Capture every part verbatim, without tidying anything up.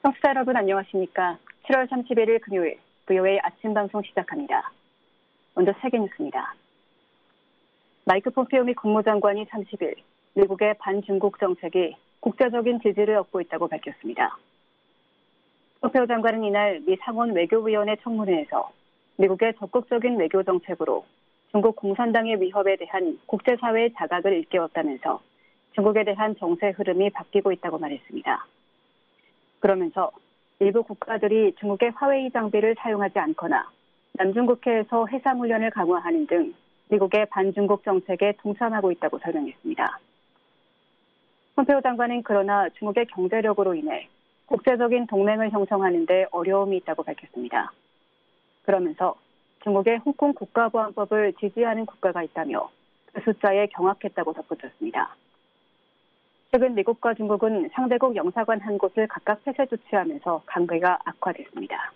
청취자 여러분 안녕하십니까? 칠월 삼십일일 금요일 브이오에이 아침 방송 시작합니다. 먼저 세계 뉴스입니다. 마이크 폼페오 미 국무장관이 삼십일 미국의 반중국 정책이 국제적인 지지를 얻고 있다고 밝혔습니다. 폼페오 장관은 이날 미 상원 외교위원회 청문회에서 미국의 적극적인 외교 정책으로 중국 공산당의 위협에 대한 국제사회의 자각을 일깨웠다면서 중국에 대한 정세 흐름이 바뀌고 있다고 말했습니다. 그러면서 일부 국가들이 중국의 화웨이 장비를 사용하지 않거나 남중국해에서 해상훈련을 강화하는 등 미국의 반중국 정책에 동참하고 있다고 설명했습니다. 폼페오 장관은 그러나 중국의 경제력으로 인해 국제적인 동맹을 형성하는 데 어려움이 있다고 밝혔습니다. 그러면서 중국의 홍콩 국가보안법을 지지하는 국가가 있다며 그 숫자에 경악했다고 덧붙였습니다. 최근 미국과 중국은 상대국 영사관 한 곳을 각각 폐쇄 조치하면서 관계가 악화됐습니다.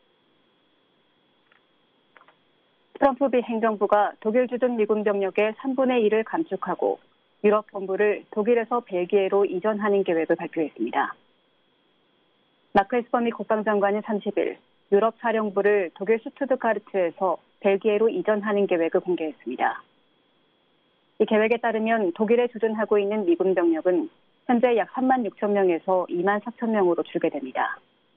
트럼프 비행정부가 독일 주둔 미군 병력의 삼분의 일을 감축하고 유럽 본부를 독일에서 벨기에로 이전하는 계획을 발표했습니다. 마크 에스퍼 미 국방장관은 삼십일 유럽 사령부를 독일 슈투트가르트에서 벨기에로 이전하는 계획을 공개했습니다. 이 계획에 따르면 독일에 주둔하고 있는 미군 병력은 현재 약 삼만 육천 명에서 이만 사천 명으로 줄게 됩니다.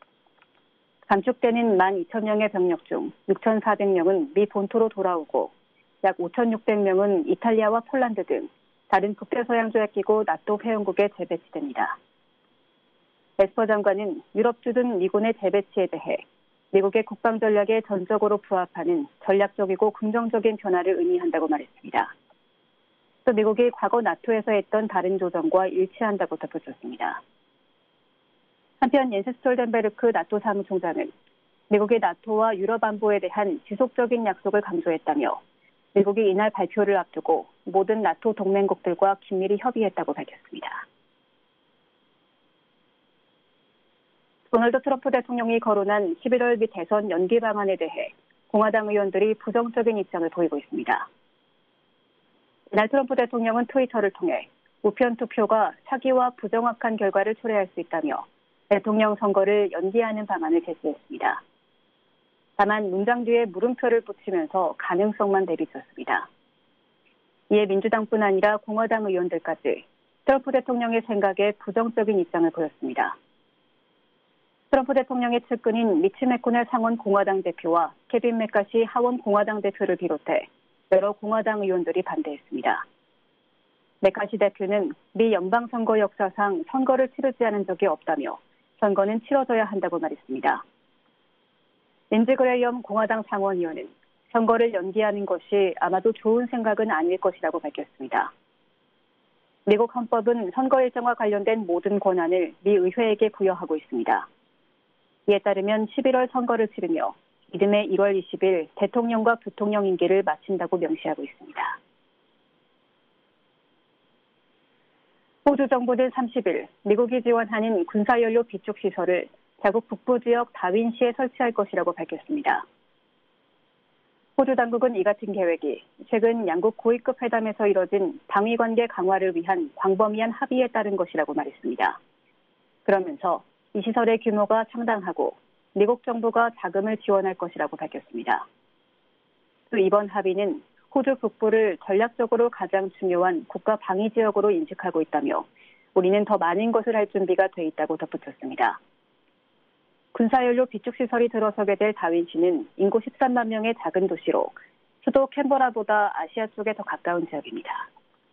감축되는 만 이천 명의 병력 중 육천사백 명은 미 본토로 돌아오고 약 오천육백 명은 이탈리아와 폴란드 등 다른 북대서양조약기구 나토 회원국에 재배치됩니다. 에스퍼 장관은 유럽 주둔 미군의 재배치에 대해 미국의 국방 전략에 전적으로 부합하는 전략적이고 긍정적인 변화를 의미한다고 말했습니다. 또 미국이 과거 나토에서 했던 다른 조정과 일치한다고 덧붙였습니다. 한편 옌스 스톨텐베르크 나토 사무총장은 미국이 나토와 유럽 안보에 대한 지속적인 약속을 강조했다며 미국이 이날 발표를 앞두고 모든 나토 동맹국들과 긴밀히 협의했다고 밝혔습니다. 도널드 트럼프 대통령이 거론한 십일월 미 대선 연기 방안에 대해 공화당 의원들이 부정적인 입장을 보이고 있습니다. 이날 트럼프 대통령은 트위터를 통해 우편 투표가 사기와 부정확한 결과를 초래할 수 있다며 대통령 선거를 연기하는 방안을 제시했습니다. 다만 문장 뒤에 물음표를 붙이면서 가능성만 내비쳤습니다. 이에 민주당뿐 아니라 공화당 의원들까지 트럼프 대통령의 생각에 부정적인 입장을 보였습니다. 트럼프 대통령의 측근인 미치 맥코넬 상원 공화당 대표와 케빈 맥카시 하원 공화당 대표를 비롯해 여러 공화당 의원들이 반대했습니다. 맥카시 대표는 미 연방선거 역사상 선거를 치르지 않은 적이 없다며 선거는 치러져야 한다고 말했습니다. 린지 그레이엄 공화당 상원의원은 선거를 연기하는 것이 아마도 좋은 생각은 아닐 것이라고 밝혔습니다. 미국 헌법은 선거 일정과 관련된 모든 권한을 미 의회에게 부여하고 있습니다. 이에 따르면 십일월 선거를 치르며 이듬해 일월 이십일 대통령과 부통령 임기를 마친다고 명시하고 있습니다. 호주 정부는 삼십일 미국이 지원하는 군사연료 비축 시설을 자국 북부 지역 다윈시에 설치할 것이라고 밝혔습니다. 호주 당국은 이 같은 계획이 최근 양국 고위급 회담에서 이뤄진 방위관계 강화를 위한 광범위한 합의에 따른 것이라고 말했습니다. 그러면서 이 시설의 규모가 상당하고 미국 정부가 자금을 지원할 것이라고 밝혔습니다. 또 이번 합의는 호주 북부를 전략적으로 가장 중요한 국가 방위 지역으로 인식하고 있다며 우리는 더 많은 것을 할 준비가 돼 있다고 덧붙였습니다. 군사연료 비축시설이 들어서게 될 다윈시는 인구 십삼만 명의 작은 도시로 수도 캔버라보다 아시아 쪽에 더 가까운 지역입니다.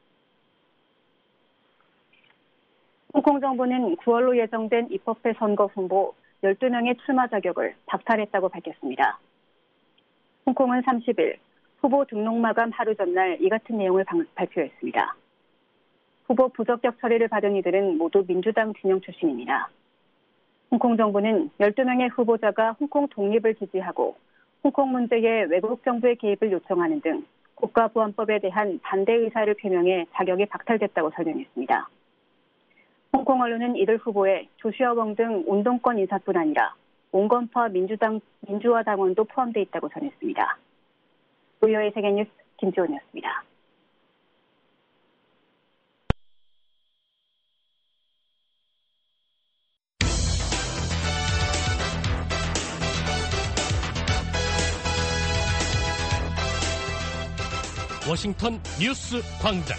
홍콩 정부는 구월로 예정된 입법회 선거 후보 열두 명의 출마 자격을 박탈했다고 밝혔습니다. 홍콩은 삼십일 후보 등록 마감 하루 전날 이 같은 내용을 발표했습니다. 후보 부적격 처리를 받은 이들은 모두 민주당 진영 출신입니다. 홍콩 정부는 열두 명의 후보자가 홍콩 독립을 지지하고 홍콩 문제에 외국 정부의 개입을 요청하는 등 국가보안법에 대한 반대 의사를 표명해 자격이 박탈됐다고 설명했습니다. 홍콩 언론은 이들 후보에 조슈아 웡 등 운동권 인사뿐 아니라 온건파 민주당, 민주화 당원도 포함되어 있다고 전했습니다. 브이오에이 세계뉴스 김지원이었습니다. 워싱턴 뉴스 광장.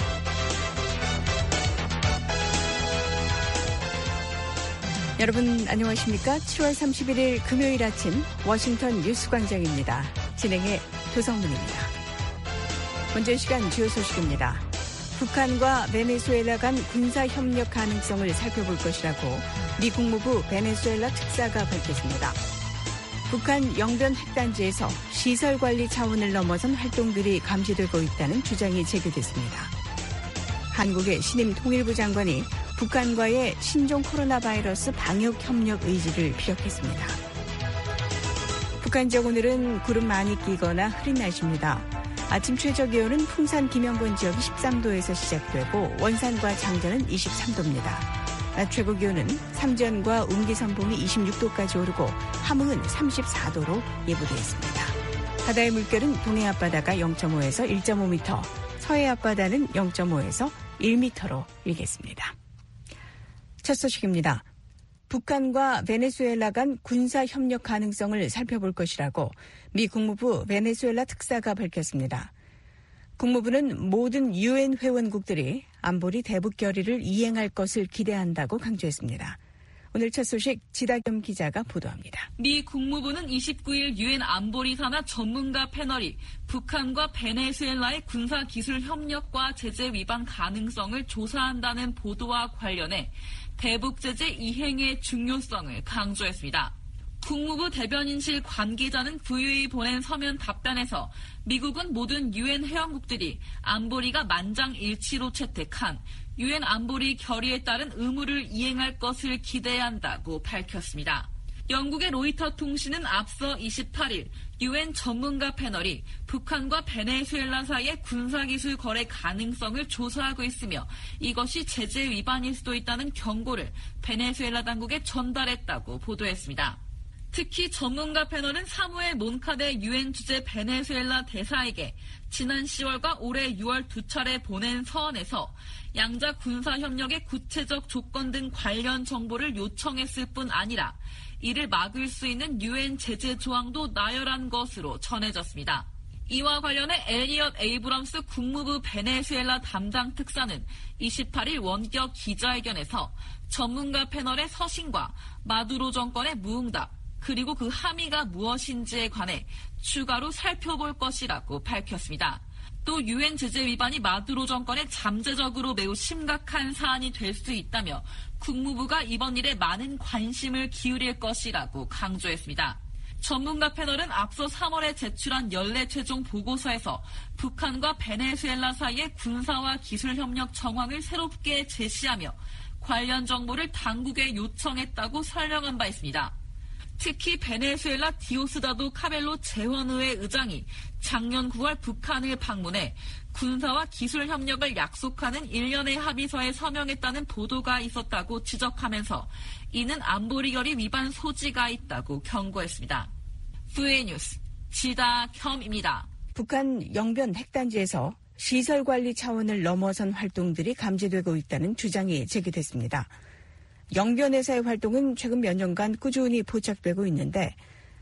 여러분 안녕하십니까? 칠월 삼십일일 금요일 아침 워싱턴 뉴스 광장입니다. 진행의 조성문입니다. 먼저 시간 주요 소식입니다. 북한과 베네수엘라 간 군사협력 가능성을 살펴볼 것이라고 미 국무부 베네수엘라 특사가 밝혔습니다. 북한 영변 핵단지에서 시설관리 차원을 넘어선 활동들이 감지되고 있다는 주장이 제기됐습니다. 한국의 신임 통일부 장관이 북한과의 신종 코로나 바이러스 방역 협력 의지를 피력했습니다. 북한 지역 오늘은 구름 많이 끼거나 흐린 날씨입니다. 아침 최저 기온은 풍산 김영권 지역이 십삼도에서 시작되고 원산과 장전은 이십삼도입니다. 낮 최고 기온은 삼전과 웅기선봉이 이십육도까지 오르고 함흥은 삼십사도로 예보되어 있습니다. 바다의 물결은 동해 앞바다가 영점오에서 일점오미터, 서해 앞바다는 영점오에서 일미터로 일겠습니다. 첫 소식입니다. 북한과 베네수엘라 간 군사협력 가능성을 살펴볼 것이라고 미 국무부 베네수엘라 특사가 밝혔습니다. 국무부는 모든 유엔 회원국들이 안보리 대북 결의를 이행할 것을 기대한다고 강조했습니다. 오늘 첫 소식 지다겸 기자가 보도합니다. 미 국무부는 이십구일 유엔 안보리 산하 전문가 패널이 북한과 베네수엘라의 군사기술 협력과 제재 위반 가능성을 조사한다는 보도와 관련해 대북제재 이행의 중요성을 강조했습니다. 국무부 대변인실 관계자는 부유히 보낸 서면 답변에서 미국은 모든 유엔 회원국들이 안보리가 만장일치로 채택한 유엔 안보리 결의에 따른 의무를 이행할 것을 기대한다고 밝혔습니다. 영국의 로이터 통신은 앞서 이십팔일 유엔 전문가 패널이 북한과 베네수엘라 사이의 군사기술 거래 가능성을 조사하고 있으며 이것이 제재 위반일 수도 있다는 경고를 베네수엘라 당국에 전달했다고 보도했습니다. 특히 전문가 패널은 사무엘 몬카데 유엔 주재 베네수엘라 대사에게 지난 시월과 올해 유월 두 차례 보낸 서원에서 양자 군사협력의 구체적 조건 등 관련 정보를 요청했을 뿐 아니라 이를 막을 수 있는 유엔 제재 조항도 나열한 것으로 전해졌습니다. 이와 관련해 엘리엇 에이브럼스 국무부 베네수엘라 담당 특사는 이십팔일 원격 기자회견에서 전문가 패널의 서신과 마두로 정권의 무응답, 그리고 그 함의가 무엇인지에 관해 추가로 살펴볼 것이라고 밝혔습니다. 또 유엔 제재 위반이 마두로 정권에 잠재적으로 매우 심각한 사안이 될 수 있다며 국무부가 이번 일에 많은 관심을 기울일 것이라고 강조했습니다. 전문가 패널은 앞서 삼월에 제출한 연례 최종 보고서에서 북한과 베네수엘라 사이의 군사와 기술 협력 정황을 새롭게 제시하며 관련 정보를 당국에 요청했다고 설명한 바 있습니다. 특히 베네수엘라 디오스다도 카벨로 재헌의회 의장이 작년 구월 북한을 방문해 군사와 기술 협력을 약속하는 일련의 합의서에 서명했다는 보도가 있었다고 지적하면서 이는 안보리 결의 위반 소지가 있다고 경고했습니다. 브이오에이 뉴스 지다겸입니다. 북한 영변 핵단지에서 시설관리 차원을 넘어선 활동들이 감지되고 있다는 주장이 제기됐습니다. 영변에서의 활동은 최근 몇 년간 꾸준히 포착되고 있는데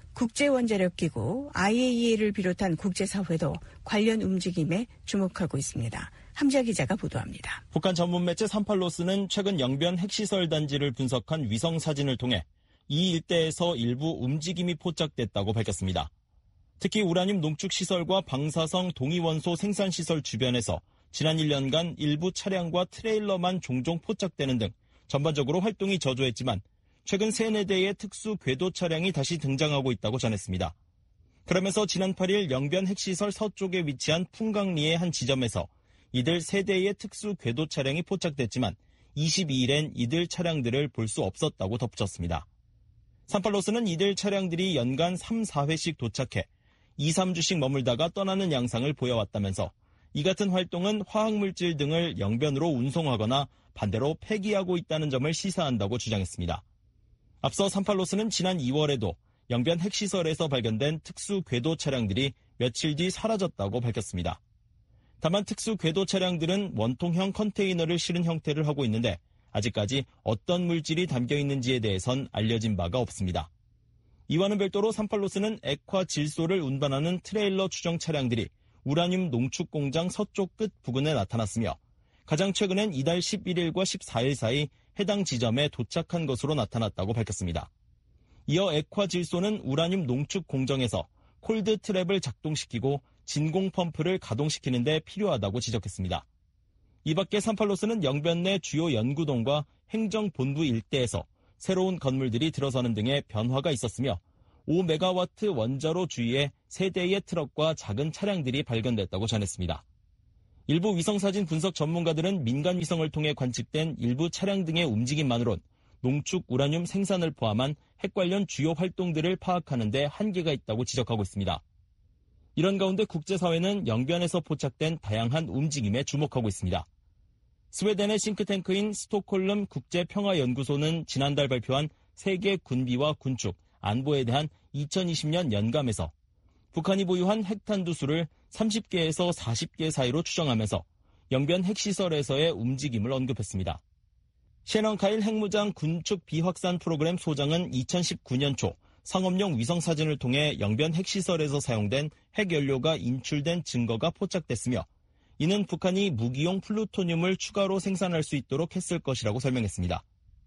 국제원자력기구 아이에이이에이를 비롯한 국제사회도 관련 움직임에 주목하고 있습니다. 함자 기자가 보도합니다. 북한 전문 매체 삼팔로스는 최근 영변 핵시설 단지를 분석한 위성사진을 통해 이 일대에서 일부 움직임이 포착됐다고 밝혔습니다. 특히 우라늄 농축시설과 방사성 동위원소 생산시설 주변에서 지난 일 년간 일부 차량과 트레일러만 종종 포착되는 등 전반적으로 활동이 저조했지만 최근 세네 대의 특수 궤도 차량이 다시 등장하고 있다고 전했습니다. 그러면서 지난 팔일 영변 핵시설 서쪽에 위치한 풍강리의 한 지점에서 이들 세 대의 특수 궤도 차량이 포착됐지만 이십이일엔 이들 차량들을 볼 수 없었다고 덧붙였습니다. 삼팔로스는 이들 차량들이 연간 삼, 사회씩 도착해 이, 삼주씩 머물다가 떠나는 양상을 보여왔다면서 이 같은 활동은 화학물질 등을 영변으로 운송하거나 반대로 폐기하고 있다는 점을 시사한다고 주장했습니다. 앞서 삼팔로스는 지난 이월에도 영변 핵시설에서 발견된 특수 궤도 차량들이 며칠 뒤 사라졌다고 밝혔습니다. 다만 특수 궤도 차량들은 원통형 컨테이너를 실은 형태를 하고 있는데 아직까지 어떤 물질이 담겨 있는지에 대해선 알려진 바가 없습니다. 이와는 별도로 삼팔로스는 액화 질소를 운반하는 트레일러 추정 차량들이 우라늄 농축 공장 서쪽 끝 부근에 나타났으며 가장 최근엔 이달 십일일과 십사일 사이 해당 지점에 도착한 것으로 나타났다고 밝혔습니다. 이어 액화질소는 우라늄 농축 공정에서 콜드 트랩을 작동시키고 진공 펌프를 가동시키는 데 필요하다고 지적했습니다. 이 밖에 산팔로스는 영변 내 주요 연구동과 행정본부 일대에서 새로운 건물들이 들어서는 등의 변화가 있었으며 오 메가와트 원자로 주위에 세 대의 트럭과 작은 차량들이 발견됐다고 전했습니다. 일부 위성사진 분석 전문가들은 민간 위성을 통해 관측된 일부 차량 등의 움직임만으론 농축 우라늄 생산을 포함한 핵 관련 주요 활동들을 파악하는 데 한계가 있다고 지적하고 있습니다. 이런 가운데 국제사회는 영변에서 포착된 다양한 움직임에 주목하고 있습니다. 스웨덴의 싱크탱크인 스톡홀름 국제평화연구소는 지난달 발표한 세계 군비와 군축, 안보에 대한 이천이십년 연감에서 북한이 보유한 핵탄두수를 삼십 개에서 사십 개 사이로 추정하면서 영변 핵시설에서의 움직임을 언급했습니다. 셰넌 카일 핵무장 군축 비확산 프로그램 소장은 이천십구년 초 상업용 위성사진을 통해 영변 핵시설에서 사용된 핵연료가 인출된 증거가 포착됐으며 이는 북한이 무기용 플루토늄을 추가로 생산할 수 있도록 했을 것이라고 설명했습니다.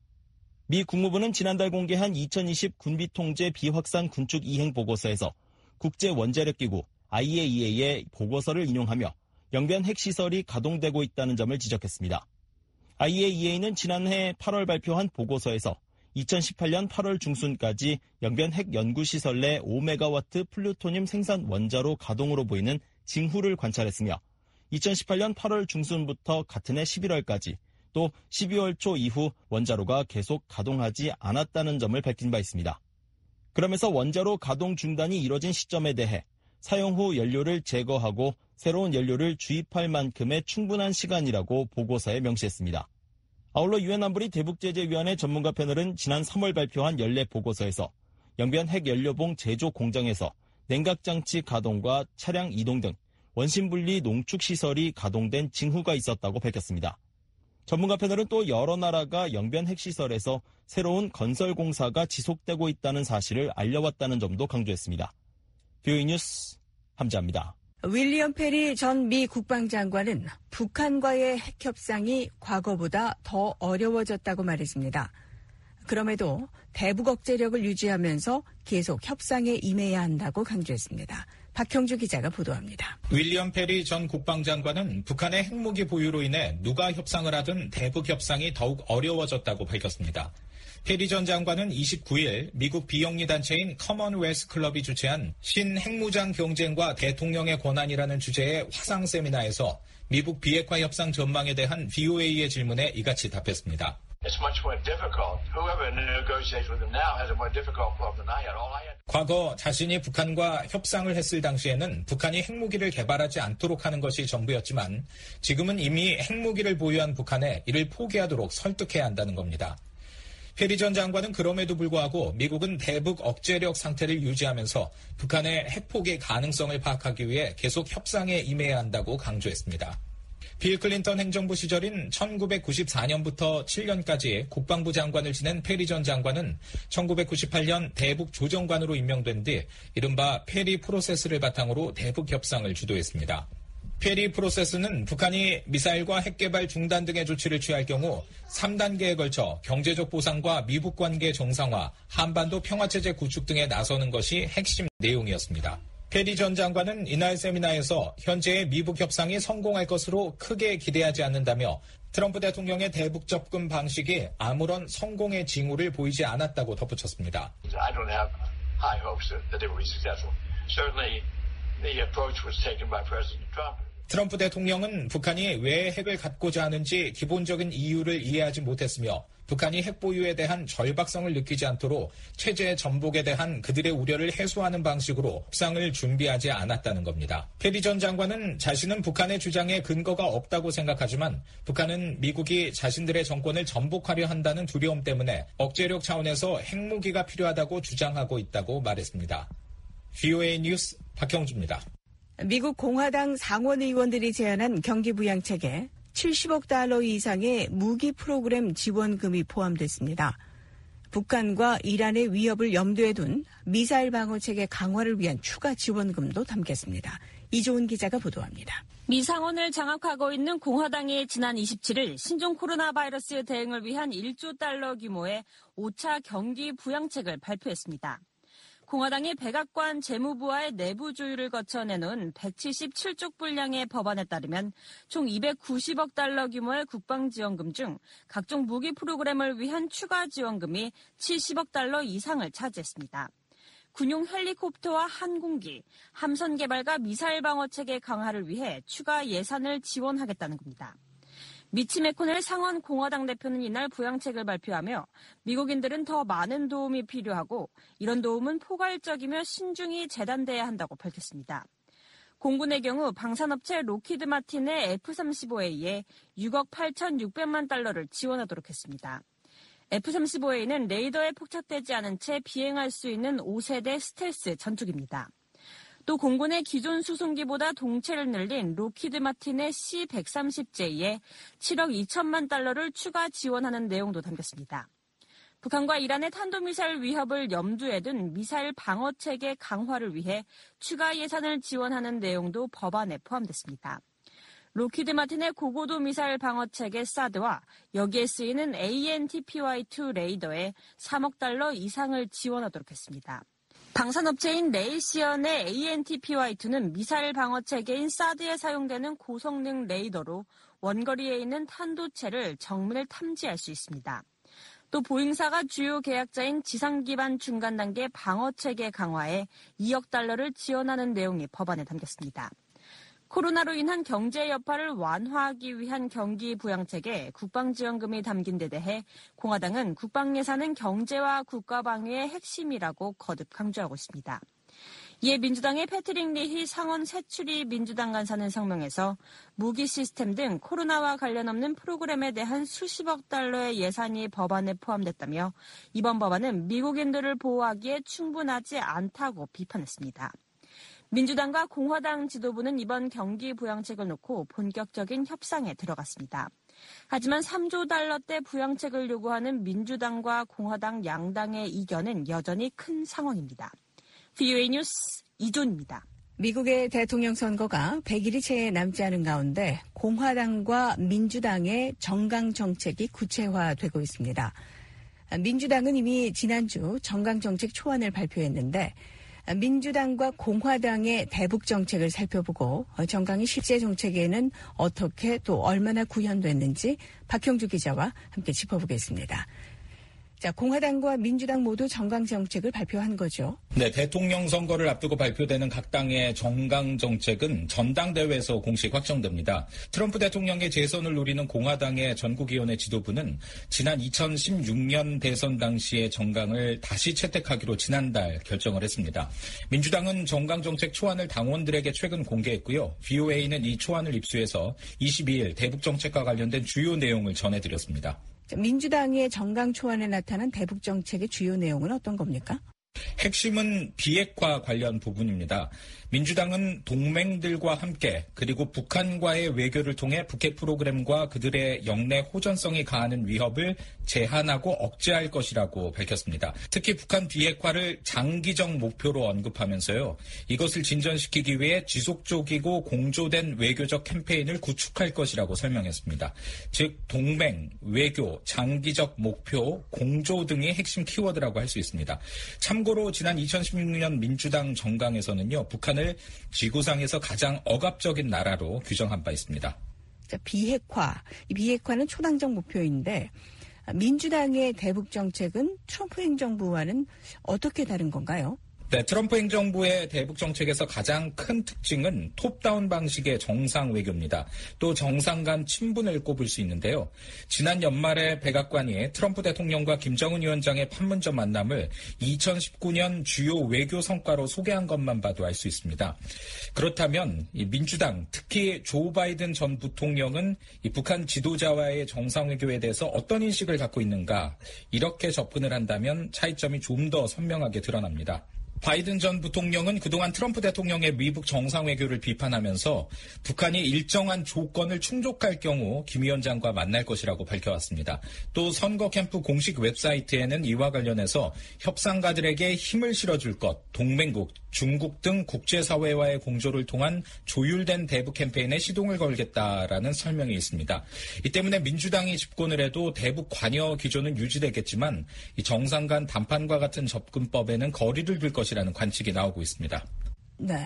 미 국무부는 지난달 공개한 이천이십 군비통제 비확산 군축 이행 보고서에서 국제원자력기구 아이에이이에이의 보고서를 인용하며 영변 핵시설이 가동되고 있다는 점을 지적했습니다. 아이에이이에이는 지난해 팔월 발표한 보고서에서 이천십팔년 팔월 중순까지 영변 핵연구시설 내 오 메가와트 플루토늄 생산 원자로 가동으로 보이는 징후를 관찰했으며 이천십팔년 팔월 중순부터 같은 해 십일월까지 또 십이월 초 이후 원자로가 계속 가동하지 않았다는 점을 밝힌 바 있습니다. 그러면서 원자로 가동 중단이 이뤄진 시점에 대해 사용 후 연료를 제거하고 새로운 연료를 주입할 만큼의 충분한 시간이라고 보고서에 명시했습니다. 아울러 유엔 안보리 대북제재위원회 전문가 패널은 지난 삼월 발표한 연례 보고서에서 영변 핵연료봉 제조 공장에서 냉각장치 가동과 차량 이동 등 원심분리 농축시설이 가동된 징후가 있었다고 밝혔습니다. 전문가 패널은 또 여러 나라가 영변 핵시설에서 새로운 건설 공사가 지속되고 있다는 사실을 알려왔다는 점도 강조했습니다. 뷰이 뉴스 함자입니다. 윌리엄 페리 전 미 국방장관은 북한과의 핵 협상이 과거보다 더 어려워졌다고 말했습니다. 그럼에도 대북 억제력을 유지하면서 계속 협상에 임해야 한다고 강조했습니다. 박형주 기자가 보도합니다. 윌리엄 페리 전 국방장관은 북한의 핵무기 보유로 인해 누가 협상을 하든 대북 협상이 더욱 어려워졌다고 밝혔습니다. 페리 전 장관은 이십구일 미국 비영리 단체인 커먼웰스 클럽이 주최한 신핵무장 경쟁과 대통령의 권한이라는 주제의 화상 세미나에서 미국 비핵화 협상 전망에 대한 브이오에이의 질문에 이같이 답했습니다. 과거 자신이 북한과 협상을 했을 당시에는 북한이 핵무기를 개발하지 않도록 하는 것이 전부였지만 지금은 이미 핵무기를 보유한 북한에 이를 포기하도록 설득해야 한다는 겁니다. 페리 전 장관은 그럼에도 불구하고 미국은 대북 억제력 상태를 유지하면서 북한의 핵포기 가능성을 파악하기 위해 계속 협상에 임해야 한다고 강조했습니다. 빌 클린턴 행정부 시절인 천구백구십사년부터 칠년까지 국방부 장관을 지낸 페리 전 장관은 천구백구십팔년 대북 조정관으로 임명된 뒤 이른바 페리 프로세스를 바탕으로 대북 협상을 주도했습니다. 페리 프로세스는 북한이 미사일과 핵개발 중단 등의 조치를 취할 경우 삼 단계에 걸쳐 경제적 보상과 미북 관계 정상화, 한반도 평화체제 구축 등에 나서는 것이 핵심 내용이었습니다. 페리 전 장관은 이날 세미나에서 현재의 미북 협상이 성공할 것으로 크게 기대하지 않는다며 트럼프 대통령의 대북 접근 방식이 아무런 성공의 징후를 보이지 않았다고 덧붙였습니다. I don't have high hopes that it will be successful. Certainly the approach was taken by President Trump. 트럼프 대통령은 북한이 왜 핵을 갖고자 하는지 기본적인 이유를 이해하지 못했으며 북한이 핵 보유에 대한 절박성을 느끼지 않도록 체제 전복에 대한 그들의 우려를 해소하는 방식으로 협상을 준비하지 않았다는 겁니다. 페리 전 장관은 자신은 북한의 주장에 근거가 없다고 생각하지만 북한은 미국이 자신들의 정권을 전복하려 한다는 두려움 때문에 억제력 차원에서 핵무기가 필요하다고 주장하고 있다고 말했습니다. 브이오에이 뉴스 박형주입니다. 미국 공화당 상원 의원들이 제안한 경기부양책에 칠십억 달러 이상의 무기 프로그램 지원금이 포함됐습니다. 북한과 이란의 위협을 염두에 둔 미사일 방어체계 강화를 위한 추가 지원금도 담겼습니다. 이조은 기자가 보도합니다. 미 상원을 장악하고 있는 공화당이 지난 이십칠일 신종 코로나 바이러스 대응을 위한 일조 달러 규모의 오 차 경기 부양책을 발표했습니다. 공화당이 백악관 재무부와의 내부 조율을 거쳐 내놓은 백칠십칠쪽 분량의 법안에 따르면 총 이백구십억 달러 규모의 국방지원금 중 각종 무기 프로그램을 위한 추가 지원금이 칠십억 달러 이상을 차지했습니다. 군용 헬리콥터와 항공기, 함선 개발과 미사일 방어체계 강화를 위해 추가 예산을 지원하겠다는 겁니다. 미치 매코넬 상원 공화당 대표는 이날 부양책을 발표하며 미국인들은 더 많은 도움이 필요하고 이런 도움은 포괄적이며 신중히 재단돼야 한다고 밝혔습니다. 공군의 경우 방산업체 로키드 마틴의 에프 삼십오 에이에 육억 팔천육백만 달러를 지원하도록 했습니다. 에프 삼십오 에이는 레이더에 포착되지 않은 채 비행할 수 있는 오 세대 스텔스 전투기입니다. 또 공군의 기존 수송기보다 동체를 늘린 로키드 마틴의 씨 백삼십 제이에 칠억 이천만 달러를 추가 지원하는 내용도 담겼습니다. 북한과 이란의 탄도미사일 위협을 염두에 둔 미사일 방어체계 강화를 위해 추가 예산을 지원하는 내용도 법안에 포함됐습니다. 로키드 마틴의 고고도 미사일 방어체계 사드와 여기에 쓰이는 에이엔티피와이 투 레이더에 삼억 달러 이상을 지원하도록 했습니다. 방산업체인 레이시언의 에이엔티피와이 투는 미사일 방어체계인 사드에 사용되는 고성능 레이더로 원거리에 있는 탄도체를 정밀 탐지할 수 있습니다. 또 보잉사가 주요 계약자인 지상기반 중간 단계 방어체계 강화에 이억 달러를 지원하는 내용이 법안에 담겼습니다. 코로나로 인한 경제 여파를 완화하기 위한 경기 부양책에 국방지원금이 담긴 데 대해 공화당은 국방 예산은 경제와 국가방위의 핵심이라고 거듭 강조하고 있습니다. 이에 민주당의 패트릭 리히 상원 새추리 민주당 간사는 성명에서 무기 시스템 등 코로나와 관련 없는 프로그램에 대한 수십억 달러의 예산이 법안에 포함됐다며 이번 법안은 미국인들을 보호하기에 충분하지 않다고 비판했습니다. 민주당과 공화당 지도부는 이번 경기 부양책을 놓고 본격적인 협상에 들어갔습니다. 하지만 삼조 달러대 부양책을 요구하는 민주당과 공화당 양당의 이견은 여전히 큰 상황입니다. 브이오에이 뉴스 이존입니다. 미국의 대통령 선거가 백일이 채 남지 않은 가운데 공화당과 민주당의 정강 정책이 구체화되고 있습니다. 민주당은 이미 지난주 정강 정책 초안을 발표했는데 민주당과 공화당의 대북 정책을 살펴보고 정강이 실제 정책에는 어떻게 또 얼마나 구현됐는지 박형주 기자와 함께 짚어보겠습니다. 자, 공화당과 민주당 모두 정강 정책을 발표한 거죠. 네, 대통령 선거를 앞두고 발표되는 각 당의 정강 정책은 전당대회에서 공식 확정됩니다. 트럼프 대통령의 재선을 노리는 공화당의 전국위원회 지도부는 지난 이천십육 년 대선 당시의 정강을 다시 채택하기로 지난달 결정을 했습니다. 민주당은 정강 정책 초안을 당원들에게 최근 공개했고요. 브이오에이는 이 초안을 입수해서 이십이일 대북 정책과 관련된 주요 내용을 전해드렸습니다. 민주당의 정강 초안에 나타난 대북 정책의 주요 내용은 어떤 겁니까? 핵심은 비핵화 관련 부분입니다. 민주당은 동맹들과 함께 그리고 북한과의 외교를 통해 북핵 프로그램과 그들의 영내 호전성이 가하는 위협을 제한하고 억제할 것이라고 밝혔습니다. 특히 북한 비핵화를 장기적 목표로 언급하면서요. 이것을 진전시키기 위해 지속적이고 공조된 외교적 캠페인을 구축할 것이라고 설명했습니다. 즉 동맹, 외교, 장기적 목표, 공조 등이 핵심 키워드라고 할 수 있습니다. 참고로 지난 이천십육 년 민주당 정강에서는요. 북한을 지구상에서 가장 억압적인 나라로 규정한 바 있습니다. 자, 비핵화. 이 비핵화는 초당적 목표인데 민주당의 대북 정책은 트럼프 행정부와는 어떻게 다른 건가요? 네, 트럼프 행정부의 대북 정책에서 가장 큰 특징은 톱다운 방식의 정상 외교입니다. 또 정상 간 친분을 꼽을 수 있는데요. 지난 연말에 백악관이 트럼프 대통령과 김정은 위원장의 판문점 만남을 이천십구 년 주요 외교 성과로 소개한 것만 봐도 알 수 있습니다. 그렇다면 이 민주당, 특히 조 바이든 전 부통령은 이 북한 지도자와의 정상 외교에 대해서 어떤 인식을 갖고 있는가, 이렇게 접근을 한다면 차이점이 좀 더 선명하게 드러납니다. 바이든 전 부통령은 그동안 트럼프 대통령의 미국 정상외교를 비판하면서 북한이 일정한 조건을 충족할 경우 김 위원장과 만날 것이라고 밝혀왔습니다. 또 선거 캠프 공식 웹사이트에는 이와 관련해서 협상가들에게 힘을 실어줄 것, 동맹국, 중국 등 국제사회와의 공조를 통한 조율된 대북 캠페인에 시동을 걸겠다라는 설명이 있습니다. 이 때문에 민주당이 집권을 해도 대북 관여 기조는 유지되겠지만 이 정상 간 담판과 같은 접근법에는 거리를 둘 것이라는 관측이 나오고 있습니다. 네.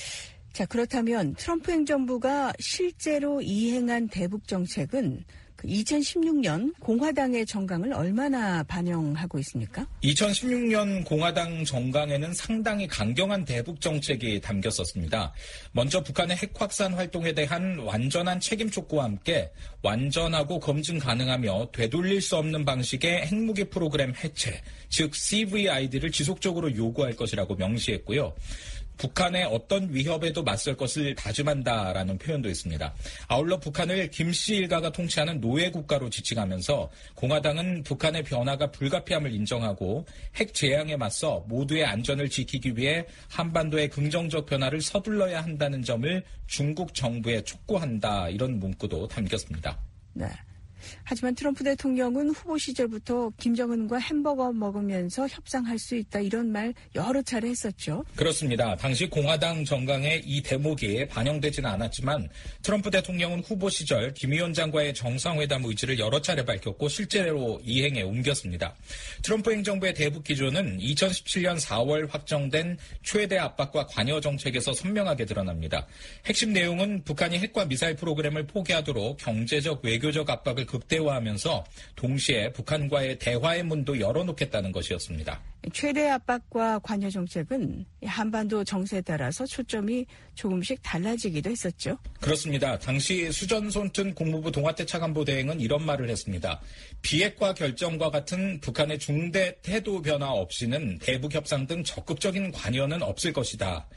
자, 그렇다면 트럼프 행정부가 실제로 이행한 대북 정책은 그 이천십육 년 공화당의 정강을 얼마나 반영하고 있습니까? 이천십육 년 공화당 정강에는 상당히 강경한 대북 정책이 담겼었습니다. 먼저 북한의 핵 확산 활동에 대한 완전한 책임 촉구와 함께 완전하고 검증 가능하며 되돌릴 수 없는 방식의 핵무기 프로그램 해체, 즉 씨브이아이디를 지속적으로 요구할 것이라고 명시했고요. 북한의 어떤 위협에도 맞설 것을 다짐한다라는 표현도 있습니다. 아울러 북한을 김씨 일가가 통치하는 노예 국가로 지칭하면서 공화당은 북한의 변화가 불가피함을 인정하고 핵 재앙에 맞서 모두의 안전을 지키기 위해 한반도의 긍정적 변화를 서둘러야 한다는 점을 중국 정부에 촉구한다, 이런 문구도 담겼습니다. 네. 하지만 트럼프 대통령은 후보 시절부터 김정은과 햄버거 먹으면서 협상할 수 있다, 이런 말 여러 차례 했었죠. 그렇습니다. 당시 공화당 정강에 이 대목이 반영되지는 않았지만 트럼프 대통령은 후보 시절 김 위원장과의 정상회담 의지를 여러 차례 밝혔고 실제로 이행에 옮겼습니다. 트럼프 행정부의 대북 기조는 이천십칠 년 사월 확정된 최대 압박과 관여 정책에서 선명하게 드러납니다. 핵심 내용은 북한이 핵과 미사일 프로그램을 포기하도록 경제적, 외교적 압박을 극대화하면서 동시에 북한과의 대화의 문도 열어놓겠다는 것이었습니다. 최대 압박과 관여 정책은 한반도 정세에 따라서 초점이 조금씩 달라지기도 했었죠. 그렇습니다. 당시 수전 손튼 국무부 동아태 차관보 대행은 이런 말을 했습니다. 비핵화 결정과 같은 북한의 중대 태도 변화 없이는 대북 협상 등 적극적인 관여는 없을 것이다.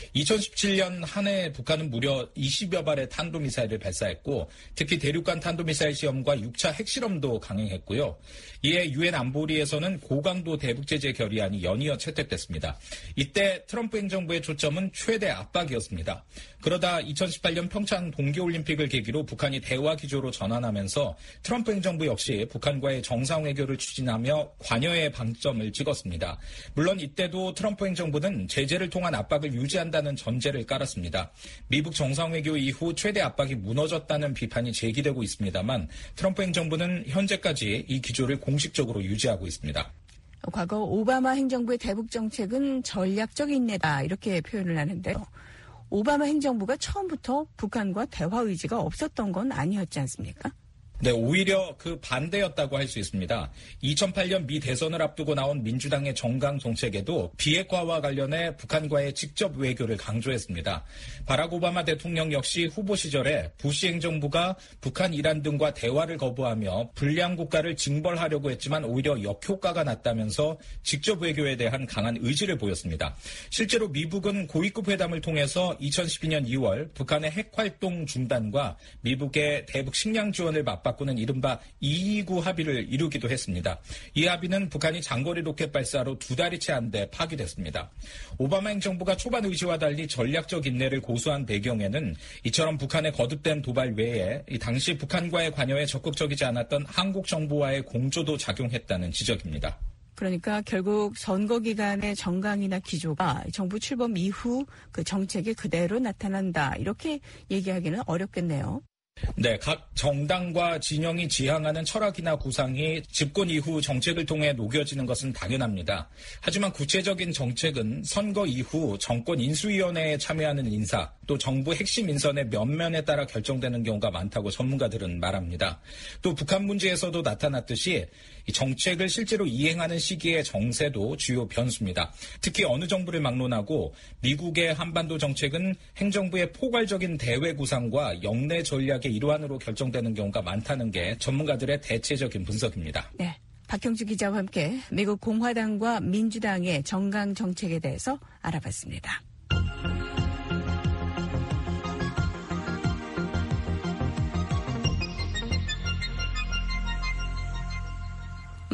이천십칠 년 한 해 북한은 무려 이십여 발의 탄도미사일을 발사했고 특히 대륙간 탄도미사일 시험과 육 차 핵실험도 강행했고요. 이에 유엔 안보리에서는 고강도 대북제재 결의안이 연이어 채택됐습니다. 이때 트럼프 행정부의 초점은 최대 압박이었습니다. 그러다 이천십팔 년 평창 동계올림픽을 계기로 북한이 대화 기조로 전환하면서 트럼프 행정부 역시 북한과의 정상외교를 추진하며 관여의 방점을 찍었습니다. 물론 이때도 트럼프 행정부는 제재를 통한 압박을 유지한다는 전제를 깔았습니다. 미국 정상외교 이후 최대 압박이 무너졌다는 비판이 제기되고 있습니다만 트럼프 행정부는 현재까지 이 기조를 공식적으로 유지하고 있습니다. 과거 오바마 행정부의 대북 정책은 전략적 인내다, 이렇게 표현을 하는데요. 오바마 행정부가 처음부터 북한과 대화 의지가 없었던 건 아니었지 않습니까? 네, 오히려 그 반대였다고 할 수 있습니다. 이천팔 년 미 대선을 앞두고 나온 민주당의 정강 정책에도 비핵화와 관련해 북한과의 직접 외교를 강조했습니다. 바락 오바마 대통령 역시 후보 시절에 부시 행정부가 북한, 이란 등과 대화를 거부하며 불량 국가를 징벌하려고 했지만 오히려 역효과가 났다면서 직접 외교에 대한 강한 의지를 보였습니다. 실제로 미국은 고위급 회담을 통해서 이천십이 년 이월 북한의 핵활동 중단과 미국의 대북 식량 지원을 맞바꾸는 이른바 이이구 합의를 이루기도 했습니다. 이 합의는 북한이 장거리 로켓 발사로 두 달이 채 안 돼 파기됐습니다. 오바마 행정부가 초반 의지와 달리 전략적 인내를 고수한 배경에는 이처럼 북한의 거듭된 도발 외에 이 당시 북한과의 관여에 적극적이지 않았던 한국 정부와의 공조도 작용했다는 지적입니다. 그러니까 결국 선거 기간의 정강이나 기조가 정부 출범 이후 그 정책에 그대로 나타난다, 이렇게 얘기하기는 어렵겠네요. 네, 각 정당과 진영이 지향하는 철학이나 구상이 집권 이후 정책을 통해 녹여지는 것은 당연합니다. 하지만 구체적인 정책은 선거 이후 정권 인수위원회에 참여하는 인사, 또 정부 핵심 인선의 면면에 따라 결정되는 경우가 많다고 전문가들은 말합니다. 또 북한 문제에서도 나타났듯이 이 정책을 실제로 이행하는 시기의 정세도 주요 변수입니다. 특히 어느 정부를 막론하고 미국의 한반도 정책은 행정부의 포괄적인 대외 구상과 영내 전략의 일환으로 결정되는 경우가 많다는 게 전문가들의 대체적인 분석입니다. 네, 박형주 기자와 함께 미국 공화당과 민주당의 정강 정책에 대해서 알아봤습니다.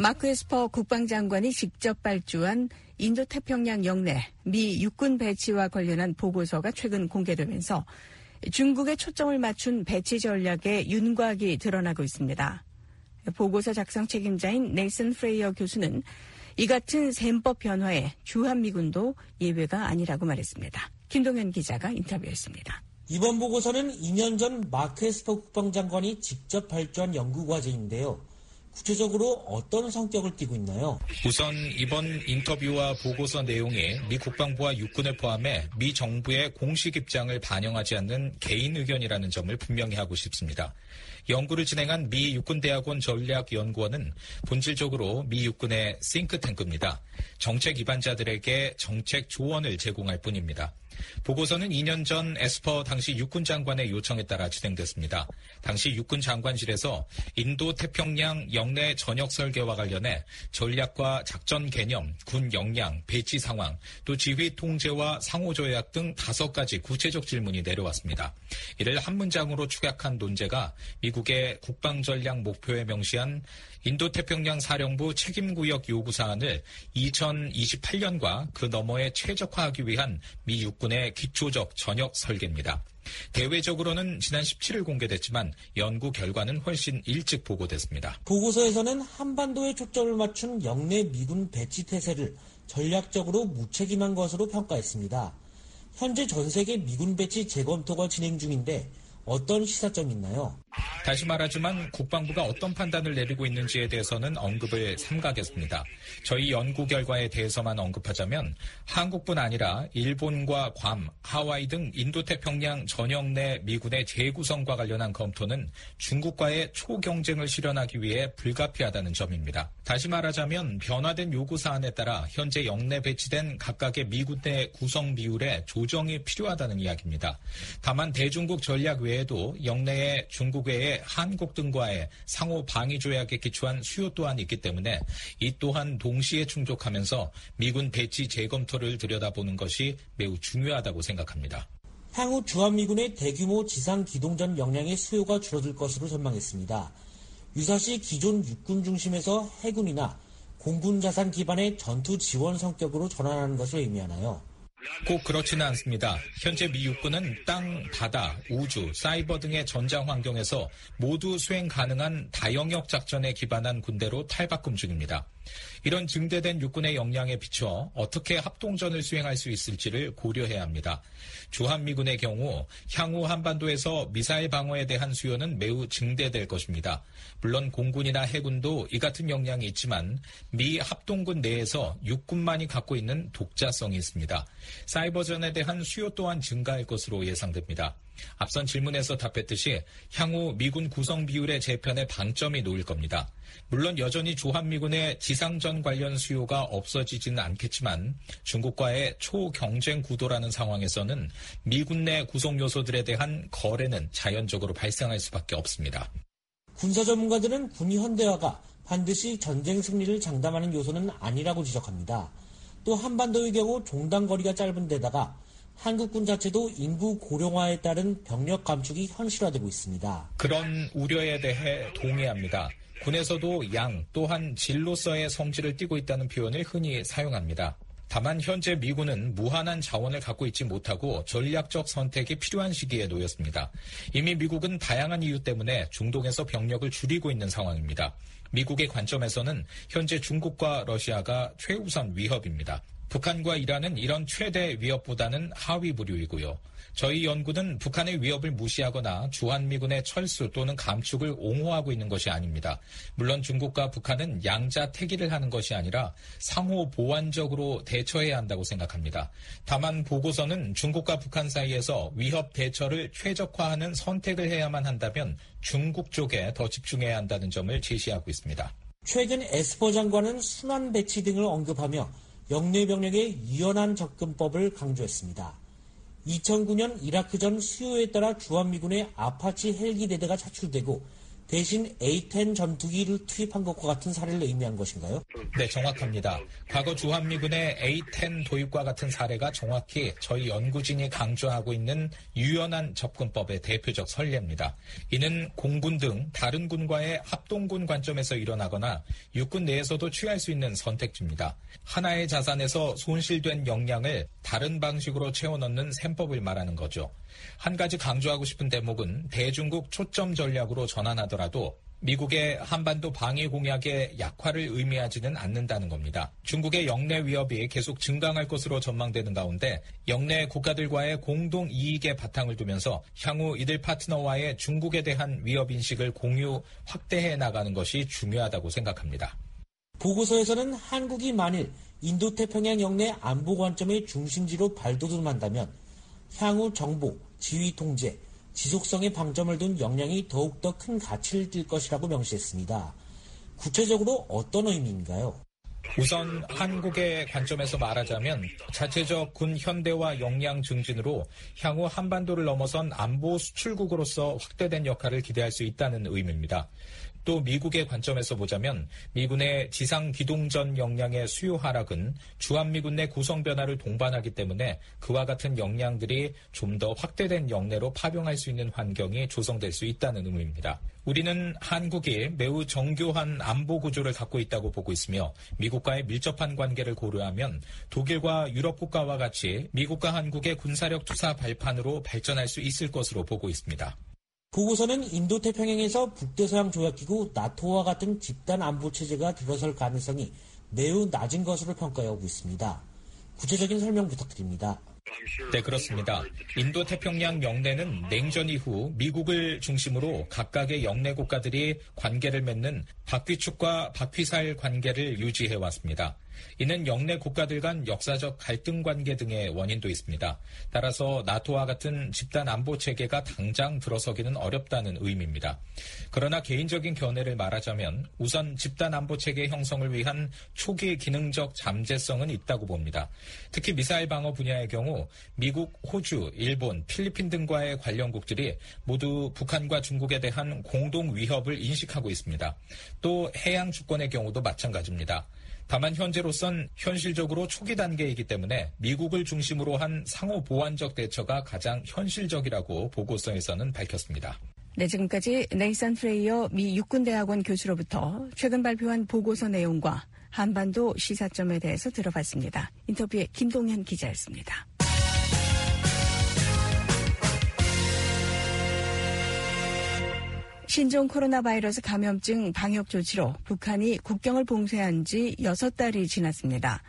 마크 에스퍼 국방장관이 직접 발주한 인도태평양 영내 미 육군 배치와 관련한 보고서가 최근 공개되면서 중국에 초점을 맞춘 배치 전략의 윤곽이 드러나고 있습니다. 보고서 작성 책임자인 넬슨 프레이어 교수는 이 같은 셈법 변화에 주한미군도 예외가 아니라고 말했습니다. 김동현 기자가 인터뷰했습니다. 이번 보고서는 이 년 전 마크 에스퍼 국방장관이 직접 발주한 연구과제인데요. 구체적으로 어떤 성격을 띠고 있나요? 우선 이번 인터뷰와 보고서 내용이 미 국방부와 육군을 포함해 미 정부의 공식 입장을 반영하지 않는 개인 의견이라는 점을 분명히 하고 싶습니다. 연구를 진행한 미 육군대학원 전략연구원은 본질적으로 미 육군의 싱크탱크입니다. 정책 입안자들에게 정책 조언을 제공할 뿐입니다. 보고서는 이 년 전 에스퍼 당시 육군 장관의 요청에 따라 진행됐습니다. 당시 육군 장관실에서 인도 태평양 영내 전역 설계와 관련해 전략과 작전 개념, 군 역량, 배치 상황, 또 지휘 통제와 상호 조약 등 다섯 가지 구체적 질문이 내려왔습니다. 이를 한 문장으로 축약한 논제가 미국의 국방 전략 목표에 명시한 인도태평양 사령부 책임구역 요구사안을 이천이십팔 년과 그 너머에 최적화하기 위한 미 육군의 기초적 전역 설계입니다. 대외적으로는 지난 십칠 일 공개됐지만 연구 결과는 훨씬 일찍 보고됐습니다. 보고서에서는 한반도에 초점을 맞춘 영내 미군 배치 태세를 전략적으로 무책임한 것으로 평가했습니다. 현재 전 세계 미군 배치 재검토가 진행 중인데 어떤 시사점이 있나요? 다시 말하지만 국방부가 어떤 판단을 내리고 있는지에 대해서는 언급을 삼가겠습니다. 저희 연구 결과에 대해서만 언급하자면 한국뿐 아니라 일본과 괌, 하와이 등 인도태평양 전역 내 미군의 재구성과 관련한 검토는 중국과의 초경쟁을 실현하기 위해 불가피하다는 점입니다. 다시 말하자면 변화된 요구사안에 따라 현재 영내 배치된 각각의 미군 내 구성 비율에 조정이 필요하다는 이야기입니다. 다만 대중국 전략 외에도 영내에 중국 외에 한국 등과의 상호 방위 조약에 기초한 수요 또한 있기 때문에 이 또한 동시에 충족하면서 미군 배치 재검토를 들여다보는 것이 매우 중요하다고 생각합니다. 향후 주한미군의 대규모 지상 기동전 역량의 수요가 줄어들 것으로 전망했습니다. 유사시 기존 육군 중심에서 해군이나 공군 자산 기반의 전투 지원 성격으로 전환하는 것을 의미하나요? 꼭 그렇지는 않습니다. 현재 미 육군은 땅, 바다, 우주, 사이버 등의 전장 환경에서 모두 수행 가능한 다영역 작전에 기반한 군대로 탈바꿈 중입니다. 이런 증대된 육군의 역량에 비춰 어떻게 합동전을 수행할 수 있을지를 고려해야 합니다. 주한미군의 경우 향후 한반도에서 미사일 방어에 대한 수요는 매우 증대될 것입니다. 물론 공군이나 해군도 이 같은 역량이 있지만 미 합동군 내에서 육군만이 갖고 있는 독자성이 있습니다. 사이버전에 대한 수요 또한 증가할 것으로 예상됩니다. 앞선 질문에서 답했듯이 향후 미군 구성 비율의 재편에 방점이 놓일 겁니다. 물론 여전히 주한미군의 지상전 관련 수요가 없어지지는 않겠지만 중국과의 초경쟁 구도라는 상황에서는 미군 내 구성 요소들에 대한 거래는 자연적으로 발생할 수밖에 없습니다. 군사 전문가들은 군 현대화가 반드시 전쟁 승리를 장담하는 요소는 아니라고 지적합니다. 또 한반도의 경우 종단거리가 짧은 데다가 한국군 자체도 인구 고령화에 따른 병력 감축이 현실화되고 있습니다. 그런 우려에 대해 동의합니다. 군에서도 양 또한 질로서의 성질을 띠고 있다는 표현을 흔히 사용합니다. 다만 현재 미군은 무한한 자원을 갖고 있지 못하고 전략적 선택이 필요한 시기에 놓였습니다. 이미 미국은 다양한 이유 때문에 중동에서 병력을 줄이고 있는 상황입니다. 미국의 관점에서는 현재 중국과 러시아가 최우선 위협입니다. 북한과 이란은 이런 최대 위협보다는 하위 부류이고요. 저희 연구는 북한의 위협을 무시하거나 주한미군의 철수 또는 감축을 옹호하고 있는 것이 아닙니다. 물론 중국과 북한은 양자택일을 하는 것이 아니라 상호 보완적으로 대처해야 한다고 생각합니다. 다만 보고서는 중국과 북한 사이에서 위협 대처를 최적화하는 선택을 해야만 한다면 중국 쪽에 더 집중해야 한다는 점을 제시하고 있습니다. 최근 에스퍼 장관은 순환 배치 등을 언급하며 영내 병력의 유연한 접근법을 강조했습니다. 이천구 년 이라크전 수요에 따라 주한미군의 아파치 헬기 대대가 차출되고 대신 에이 텐 전투기를 투입한 것과 같은 사례를 의미한 것인가요? 네, 정확합니다. 과거 주한미군의 에이 텐 도입과 같은 사례가 정확히 저희 연구진이 강조하고 있는 유연한 접근법의 대표적 선례입니다. 이는 공군 등 다른 군과의 합동군 관점에서 일어나거나 육군 내에서도 취할 수 있는 선택지입니다. 하나의 자산에서 손실된 역량을 다른 방식으로 채워넣는 셈법을 말하는 거죠. 한 가지 강조하고 싶은 대목은 대중국 초점 전략으로 전환하더라도 미국의 한반도 방위 공약의 약화를 의미하지는 않는다는 겁니다. 중국의 영내 위협이 계속 증강할 것으로 전망되는 가운데 영내 국가들과의 공동 이익에 바탕을 두면서 향후 이들 파트너와의 중국에 대한 위협 인식을 공유, 확대해 나가는 것이 중요하다고 생각합니다. 보고서에서는 한국이 만일 인도태평양 영내 안보 관점의 중심지로 발돋움한다면 향후 정보, 지휘 통제, 지속성의 방점을 둔 역량이 더욱더 큰 가치를 띨 것이라고 명시했습니다. 구체적으로 어떤 의미인가요? 우선 한국의 관점에서 말하자면 자체적 군 현대화 역량 증진으로 향후 한반도를 넘어선 안보 수출국으로서 확대된 역할을 기대할 수 있다는 의미입니다. 또 미국의 관점에서 보자면 미군의 지상 기동전 역량의 수요 하락은 주한미군 내 구성 변화를 동반하기 때문에 그와 같은 역량들이 좀 더 확대된 역내로 파병할 수 있는 환경이 조성될 수 있다는 의미입니다. 우리는 한국이 매우 정교한 안보 구조를 갖고 있다고 보고 있으며 미국과의 밀접한 관계를 고려하면 독일과 유럽 국가와 같이 미국과 한국의 군사력 투사 발판으로 발전할 수 있을 것으로 보고 있습니다. 보고서는 인도태평양에서 북대서양 조약기구 나토와 같은 집단 안보 체제가 들어설 가능성이 매우 낮은 것으로 평가하고 있습니다. 구체적인 설명 부탁드립니다. 네, 그렇습니다. 인도태평양 영내는 냉전 이후 미국을 중심으로 각각의 영내 국가들이 관계를 맺는 박휘축과 박휘살 관계를 유지해왔습니다. 이는 영내 국가들 간 역사적 갈등 관계 등의 원인도 있습니다. 따라서 나토와 같은 집단 안보 체계가 당장 들어서기는 어렵다는 의미입니다. 그러나 개인적인 견해를 말하자면 우선 집단 안보 체계 형성을 위한 초기 기능적 잠재성은 있다고 봅니다. 특히 미사일 방어 분야의 경우 미국, 호주, 일본, 필리핀 등과의 관련국들이 모두 북한과 중국에 대한 공동 위협을 인식하고 있습니다. 또 해양 주권의 경우도 마찬가지입니다. 다만 현재로선 현실적으로 초기 단계이기 때문에 미국을 중심으로 한 상호 보완적 대처가 가장 현실적이라고 보고서에서는 밝혔습니다. 네, 지금까지 네이선 프레이어 미 육군대학원 교수로부터 최근 발표한 보고서 내용과 한반도 시사점에 대해서 들어봤습니다. 인터뷰에 김동현 기자였습니다. 신종 코로나 바이러스 감염증 방역 조치로 북한이 국경을 봉쇄한 지 여섯 달이 지났습니다.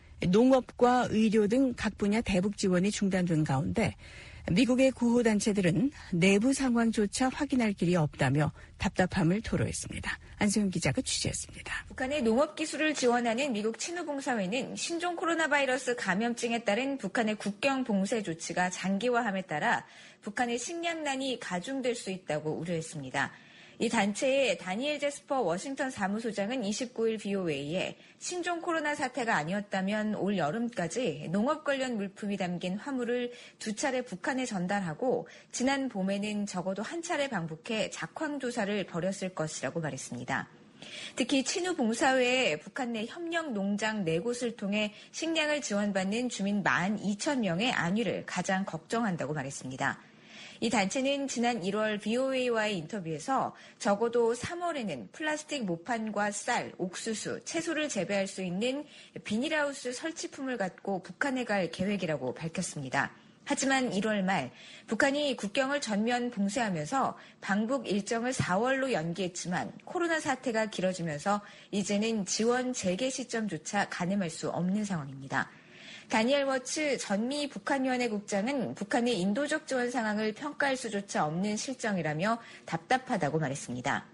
농업과 의료 등 각 분야 대북 지원이 중단된 가운데 미국의 구호단체들은 내부 상황조차 확인할 길이 없다며 답답함을 토로했습니다. 안소영 기자가 취재했습니다. 북한의 농업 기술을 지원하는 미국 친후봉사회는 신종 코로나 바이러스 감염증에 따른 북한의 국경 봉쇄 조치가 장기화함에 따라 북한의 식량난이 가중될 수 있다고 우려했습니다. 이 단체의 다니엘 제스퍼 워싱턴 사무소장은 이십구일 브이오에이에 신종 코로나 사태가 아니었다면 올 여름까지 농업 관련 물품이 담긴 화물을 두 차례 북한에 전달하고 지난 봄에는 적어도 한 차례 방북해 작황 조사를 벌였을 것이라고 말했습니다. 특히 친후봉사회에 북한 내 협력 농장 네 곳을 통해 식량을 지원받는 주민 만 이천 명의 안위를 가장 걱정한다고 말했습니다. 이 단체는 지난 일월 브이오에이와의 인터뷰에서 적어도 삼월에는 플라스틱 모판과 쌀, 옥수수, 채소를 재배할 수 있는 비닐하우스 설치품을 갖고 북한에 갈 계획이라고 밝혔습니다. 하지만 일월 말 북한이 국경을 전면 봉쇄하면서 방북 일정을 사월로 연기했지만 코로나 사태가 길어지면서 이제는 지원 재개 시점조차 가늠할 수 없는 상황입니다. 다니엘 워츠 전미 북한위원회 국장은 북한의 인도적 지원 상황을 평가할 수조차 없는 실정이라며 답답하다고 말했습니다.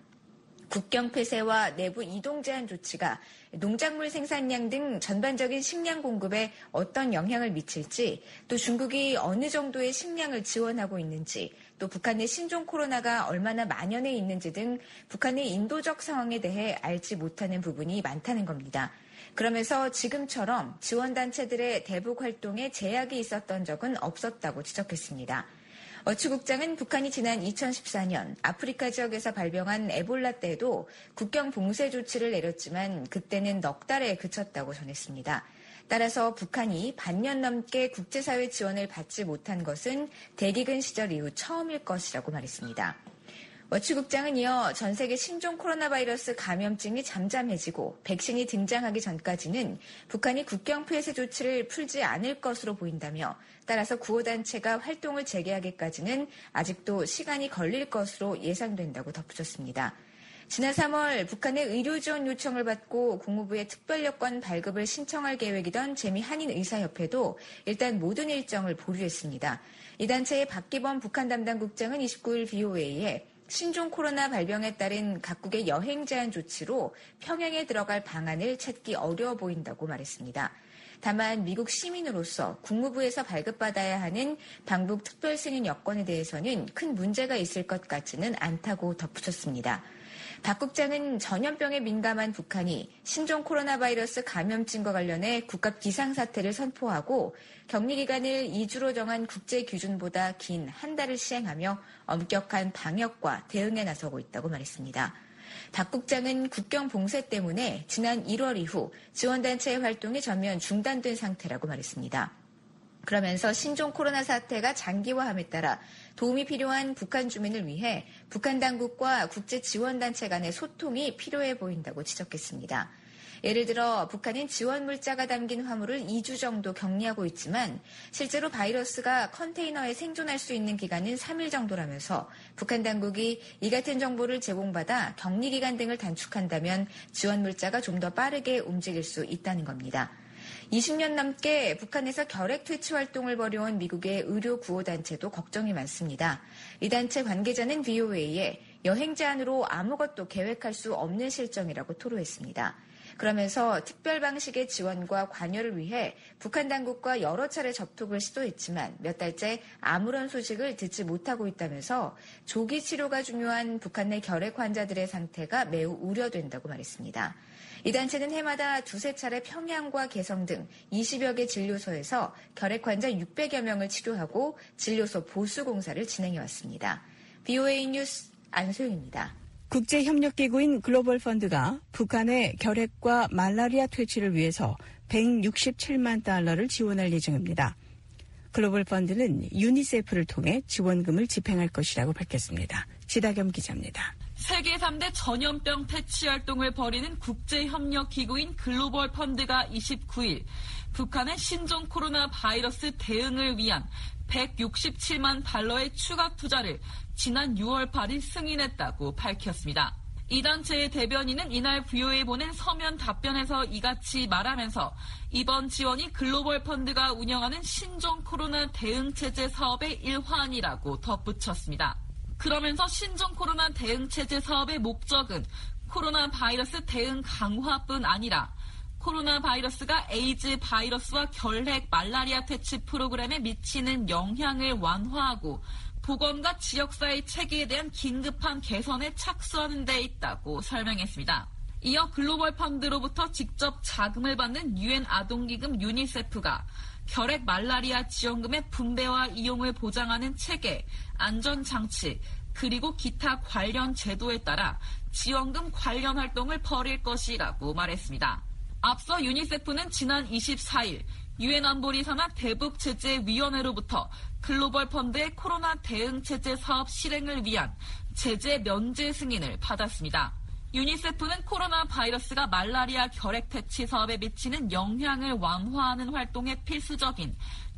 국경 폐쇄와 내부 이동 제한 조치가 농작물 생산량 등 전반적인 식량 공급에 어떤 영향을 미칠지, 또 중국이 어느 정도의 식량을 지원하고 있는지, 또 북한의 신종 코로나가 얼마나 만연해 있는지 등 북한의 인도적 상황에 대해 알지 못하는 부분이 많다는 겁니다. 그러면서 지금처럼 지원단체들의 대북 활동에 제약이 있었던 적은 없었다고 지적했습니다. 어추국장은 북한이 지난 이천십사 년 아프리카 지역에서 발병한 에볼라 때도 국경 봉쇄 조치를 내렸지만 그때는 넉 달에 그쳤다고 전했습니다. 따라서 북한이 반년 넘게 국제사회 지원을 받지 못한 것은 대기근 시절 이후 처음일 것이라고 말했습니다. 워치국장은 이어 전 세계 신종 코로나 바이러스 감염증이 잠잠해지고 백신이 등장하기 전까지는 북한이 국경 폐쇄 조치를 풀지 않을 것으로 보인다며 따라서 구호단체가 활동을 재개하기까지는 아직도 시간이 걸릴 것으로 예상된다고 덧붙였습니다. 지난 삼월 북한의 의료 지원 요청을 받고 국무부에 특별여권 발급을 신청할 계획이던 재미한인의사협회도 일단 모든 일정을 보류했습니다. 이 단체의 박기범 북한 담당 국장은 이십구 일 비오에이에 신종 코로나 발병에 따른 각국의 여행 제한 조치로 평양에 들어갈 방안을 찾기 어려워 보인다고 말했습니다. 다만 미국 시민으로서 국무부에서 발급받아야 하는 방북 특별 승인 여건에 대해서는 큰 문제가 있을 것 같지는 않다고 덧붙였습니다. 박 국장은 전염병에 민감한 북한이 신종 코로나 바이러스 감염증과 관련해 국가 비상사태를 선포하고 격리기간을 이 주로 정한 국제 기준보다 긴 한 달을 시행하며 엄격한 방역과 대응에 나서고 있다고 말했습니다. 박 국장은 국경 봉쇄 때문에 지난 일월 이후 지원단체의 활동이 전면 중단된 상태라고 말했습니다. 그러면서 신종 코로나 사태가 장기화함에 따라 도움이 필요한 북한 주민을 위해 북한 당국과 국제 지원단체 간의 소통이 필요해 보인다고 지적했습니다. 예를 들어 북한은 지원 물자가 담긴 화물을 이 주 정도 격리하고 있지만 실제로 바이러스가 컨테이너에 생존할 수 있는 기간은 삼 일 정도라면서 북한 당국이 이 같은 정보를 제공받아 격리기간 등을 단축한다면 지원 물자가 좀 더 빠르게 움직일 수 있다는 겁니다. 이십 년 넘게 북한에서 결핵 퇴치 활동을 벌여온 미국의 의료 구호단체도 걱정이 많습니다. 이 단체 관계자는 비오에이에 여행 제한으로 아무것도 계획할 수 없는 실정이라고 토로했습니다. 그러면서 특별 방식의 지원과 관여를 위해 북한 당국과 여러 차례 접촉을 시도했지만 몇 달째 아무런 소식을 듣지 못하고 있다면서 조기 치료가 중요한 북한 내 결핵 환자들의 상태가 매우 우려된다고 말했습니다. 이 단체는 해마다 두세 차례 평양과 개성 등 이십여 개 진료소에서 결핵 환자 육백여 명을 치료하고 진료소 보수 공사를 진행해왔습니다. 비오에이 뉴스 안소영입니다. 국제협력기구인 글로벌 펀드가 북한의 결핵과 말라리아 퇴치를 위해서 백육십칠만 달러를 지원할 예정입니다. 글로벌 펀드는 유니세프를 통해 지원금을 집행할 것이라고 밝혔습니다. 지다겸 기자입니다. 세계 삼 대 전염병 퇴치 활동을 벌이는 국제협력기구인 글로벌 펀드가 이십구 일 북한의 신종 코로나 바이러스 대응을 위한 백육십칠만 달러의 추가 투자를 지난 유월 팔일 승인했다고 밝혔습니다. 이 단체의 대변인은 이날 비오에이에 보낸 서면 답변에서 이같이 말하면서 이번 지원이 글로벌 펀드가 운영하는 신종 코로나 대응체제 사업의 일환이라고 덧붙였습니다. 그러면서 신종 코로나 대응체제 사업의 목적은 코로나 바이러스 대응 강화뿐 아니라 코로나 바이러스가 에이즈 바이러스와 결핵, 말라리아 퇴치 프로그램에 미치는 영향을 완화하고 보건과 지역사회 체계에 대한 긴급한 개선에 착수하는 데 있다고 설명했습니다. 이어 글로벌 펀드로부터 직접 자금을 받는 유엔 아동기금 유니세프가 결핵 말라리아 지원금의 분배와 이용을 보장하는 체계, 안전장치, 그리고 기타 관련 제도에 따라 지원금 관련 활동을 벌일 것이라고 말했습니다. 앞서 유니세프는 지난 이십사일 유엔 안보리 산하 대북제재위원회로부터 글로벌 펀드의 코로나 대응체제 사업 실행을 위한 제재 면제 승인을 받았습니다. 유니세프는 코로나 바이러스가 말라리아 결핵 퇴치 사업에 미치는 영향을 완화하는 활동에 필수적인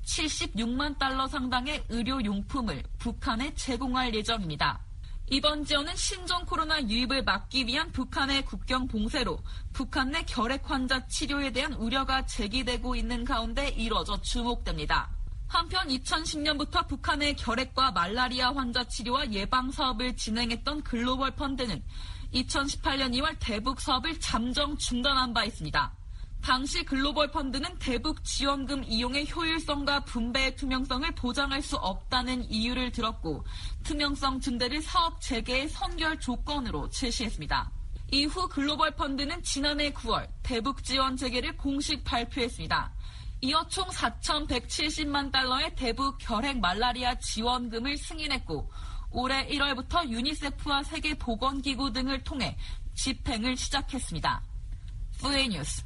칠십육만 달러 상당의 의료용품을 북한에 제공할 예정입니다. 이번 지원은 신종 코로나 유입을 막기 위한 북한의 국경 봉쇄로 북한 내 결핵 환자 치료에 대한 우려가 제기되고 있는 가운데 이뤄져 주목됩니다. 한편 이천십 년부터 북한의 결핵과 말라리아 환자 치료와 예방 사업을 진행했던 글로벌 펀드는 이천십팔년 이월 대북 사업을 잠정 중단한 바 있습니다. 당시 글로벌 펀드는 대북 지원금 이용의 효율성과 분배의 투명성을 보장할 수 없다는 이유를 들었고 투명성 증대를 사업 재개의 선결 조건으로 제시했습니다. 이후 글로벌 펀드는 지난해 구월 대북 지원 재개를 공식 발표했습니다. 이어 총 사천백칠십만 달러의 대북 결핵 말라리아 지원금을 승인했고 올해 일월부터 유니세프와 세계보건기구 등을 통해 집행을 시작했습니다. 푸에이 뉴스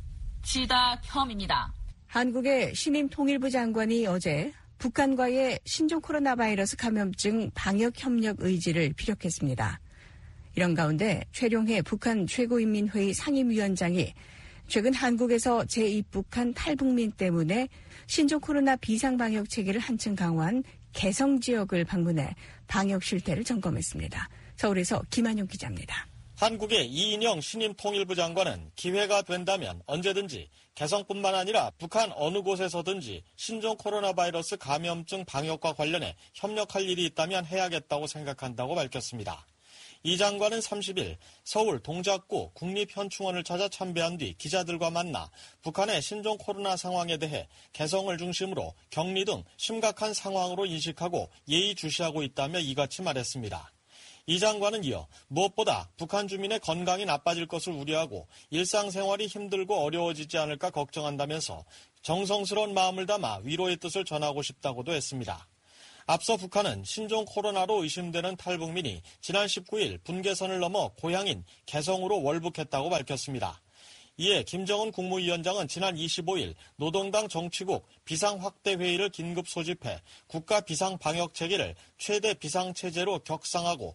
지다겸입니다. 한국의 신임통일부 장관이 어제 북한과의 신종 코로나 바이러스 감염증 방역 협력 의지를 피력했습니다. 이런 가운데 최룡해 북한 최고인민회의 상임위원장이 최근 한국에서 재입국한 탈북민 때문에 신종 코로나 비상방역 체계를 한층 강화한 개성 지역을 방문해 방역 실태를 점검했습니다. 서울에서 김한용 기자입니다. 한국의 이인영 신임통일부 장관은 기회가 된다면 언제든지 개성뿐만 아니라 북한 어느 곳에서든지 신종 코로나 바이러스 감염증 방역과 관련해 협력할 일이 있다면 해야겠다고 생각한다고 밝혔습니다. 이 장관은 삼십일 서울 동작구 국립현충원을 찾아 참배한 뒤 기자들과 만나 북한의 신종 코로나 상황에 대해 개성을 중심으로 격리 등 심각한 상황으로 인식하고 예의주시하고 있다며 이같이 말했습니다. 이 장관은 이어 무엇보다 북한 주민의 건강이 나빠질 것을 우려하고 일상생활이 힘들고 어려워지지 않을까 걱정한다면서 정성스러운 마음을 담아 위로의 뜻을 전하고 싶다고도 했습니다. 앞서 북한은 신종 코로나로 의심되는 탈북민이 지난 십구일 분계선을 넘어 고향인 개성으로 월북했다고 밝혔습니다. 이에 김정은 국무위원장은 지난 이십오일 노동당 정치국 비상확대회의를 긴급 소집해 국가 비상방역체계를 최대 비상체제로 격상하고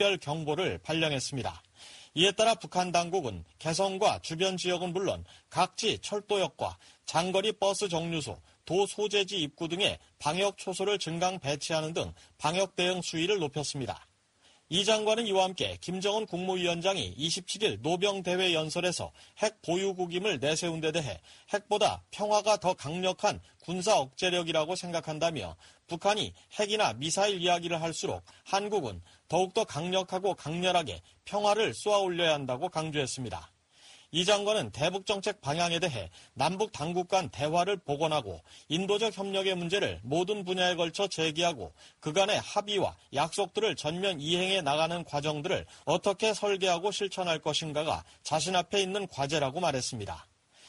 특별경보를 발령했습니다. 이에 따라 북한 당국은 개성과 주변 지역은 물론 각지 철도역과 장거리 버스 정류소, 도 소재지 입구 등에 방역 초소를 증강 배치하는 등 방역 대응 수위를 높였습니다. 이 장관은 이와 함께 김정은 국무위원장이 이십칠일 노병대회 연설에서 핵 보유국임을 내세운 데 대해 핵보다 평화가 더 강력한 군사 억제력이라고 생각한다며 북한이 핵이나 미사일 이야기를 할수록 한국은 더욱더 강력하고 강렬하게 평화를 쏘아올려야 한다고 강조했습니다. 이 장관은 대북정책 방향에 대해 남북 당국 간 대화를 복원하고 인도적 협력의 문제를 모든 분야에 걸쳐 제기하고 그간의 합의와 약속들을 전면 이행해 나가는 과정들을 어떻게 설계하고 실천할 것인가가 자신 앞에 있는 과제라고 말했습니다.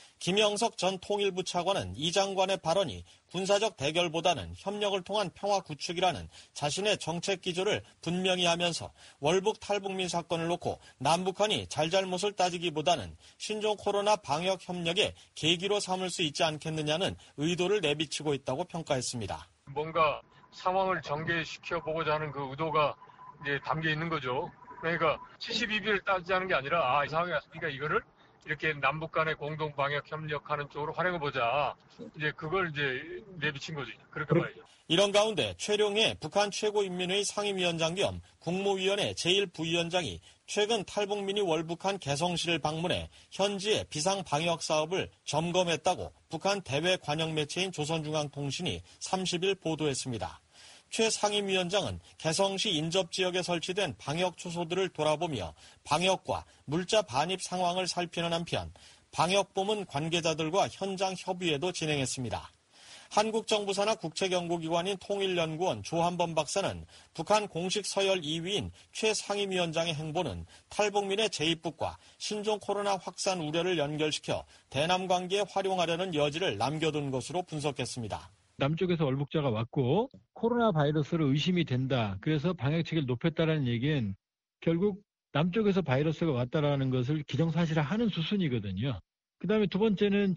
김영석 전 통일부 차관은 이 장관의 발언이 군사적 대결보다는 협력을 통한 평화 구축이라는 자신의 정책 기조를 분명히 하면서 월북 탈북민 사건을 놓고 남북한이 잘잘못을 따지기보다는 신종 코로나 방역 협력의 계기로 삼을 수 있지 않겠느냐는 의도를 내비치고 있다고 평가했습니다. 뭔가 상황을 전개시켜보고자 하는 그 의도가 이제 담겨 있는 거죠. 그러니까 칠십이 비를 따지자는 게 아니라 아, 이 상황이 왔으니까 이거를 이렇게 남북 간의 공동 방역 협력하는 쪽으로 활용해보자. 이제 그걸 이제 내비친 거지. 그렇게 봐야죠. 이런 가운데 최룡해 북한 최고인민회의 상임위원장 겸 국무위원회 제일 부위원장이 최근 탈북민이 월북한 개성시를 방문해 현지의 비상 방역 사업을 점검했다고 북한 대외 관영 매체인 조선중앙통신이 삼십일 보도했습니다. 최 상임위원장은 개성시 인접지역에 설치된 방역 초소들을 돌아보며 방역과 물자 반입 상황을 살피는 한편 방역부문 관계자들과 현장 협의회도 진행했습니다. 한국 정부 산하 국책연구기관인 통일연구원 조한범 박사는 북한 공식 서열 이 위인 최 상임위원장의 행보는 탈북민의 재입국과 신종 코로나 확산 우려를 연결시켜 대남 관계에 활용하려는 여지를 남겨둔 것으로 분석했습니다. 남쪽에서 월북자가 왔고 코로나 바이러스로 의심이 된다. 그래서 방역체계를 높였다라는 얘기는 결국 남쪽에서 바이러스가 왔다라는 것을 기정사실화하는 수순이거든요. 그다음에 두 번째는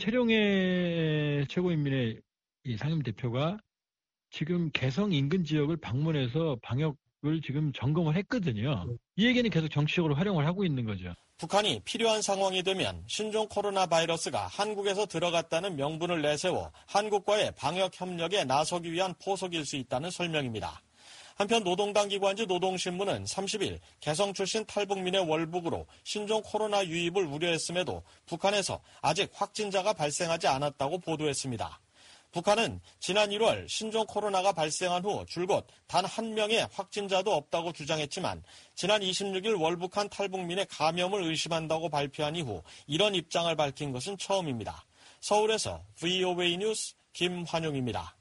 최룡해 최고인민회 이 상임대표가 지금 개성 인근 지역을 방문해서 방역을 지금 점검을 했거든요. 이 얘기는 계속 정치적으로 활용을 하고 있는 거죠. 북한이 필요한 상황이 되면 신종 코로나 바이러스가 한국에서 들어갔다는 명분을 내세워 한국과의 방역 협력에 나서기 위한 포석일 수 있다는 설명입니다. 한편 노동당 기관지 노동신문은 삼십일 개성 출신 탈북민의 월북으로 신종 코로나 유입을 우려했음에도 북한에서 아직 확진자가 발생하지 않았다고 보도했습니다. 북한은 지난 일월 신종 코로나가 발생한 후 줄곧 단 한 명의 확진자도 없다고 주장했지만 지난 이십육일 월북한 탈북민의 감염을 의심한다고 발표한 이후 이런 입장을 밝힌 것은 처음입니다. 서울에서 브이오에이 뉴스 김환용입니다.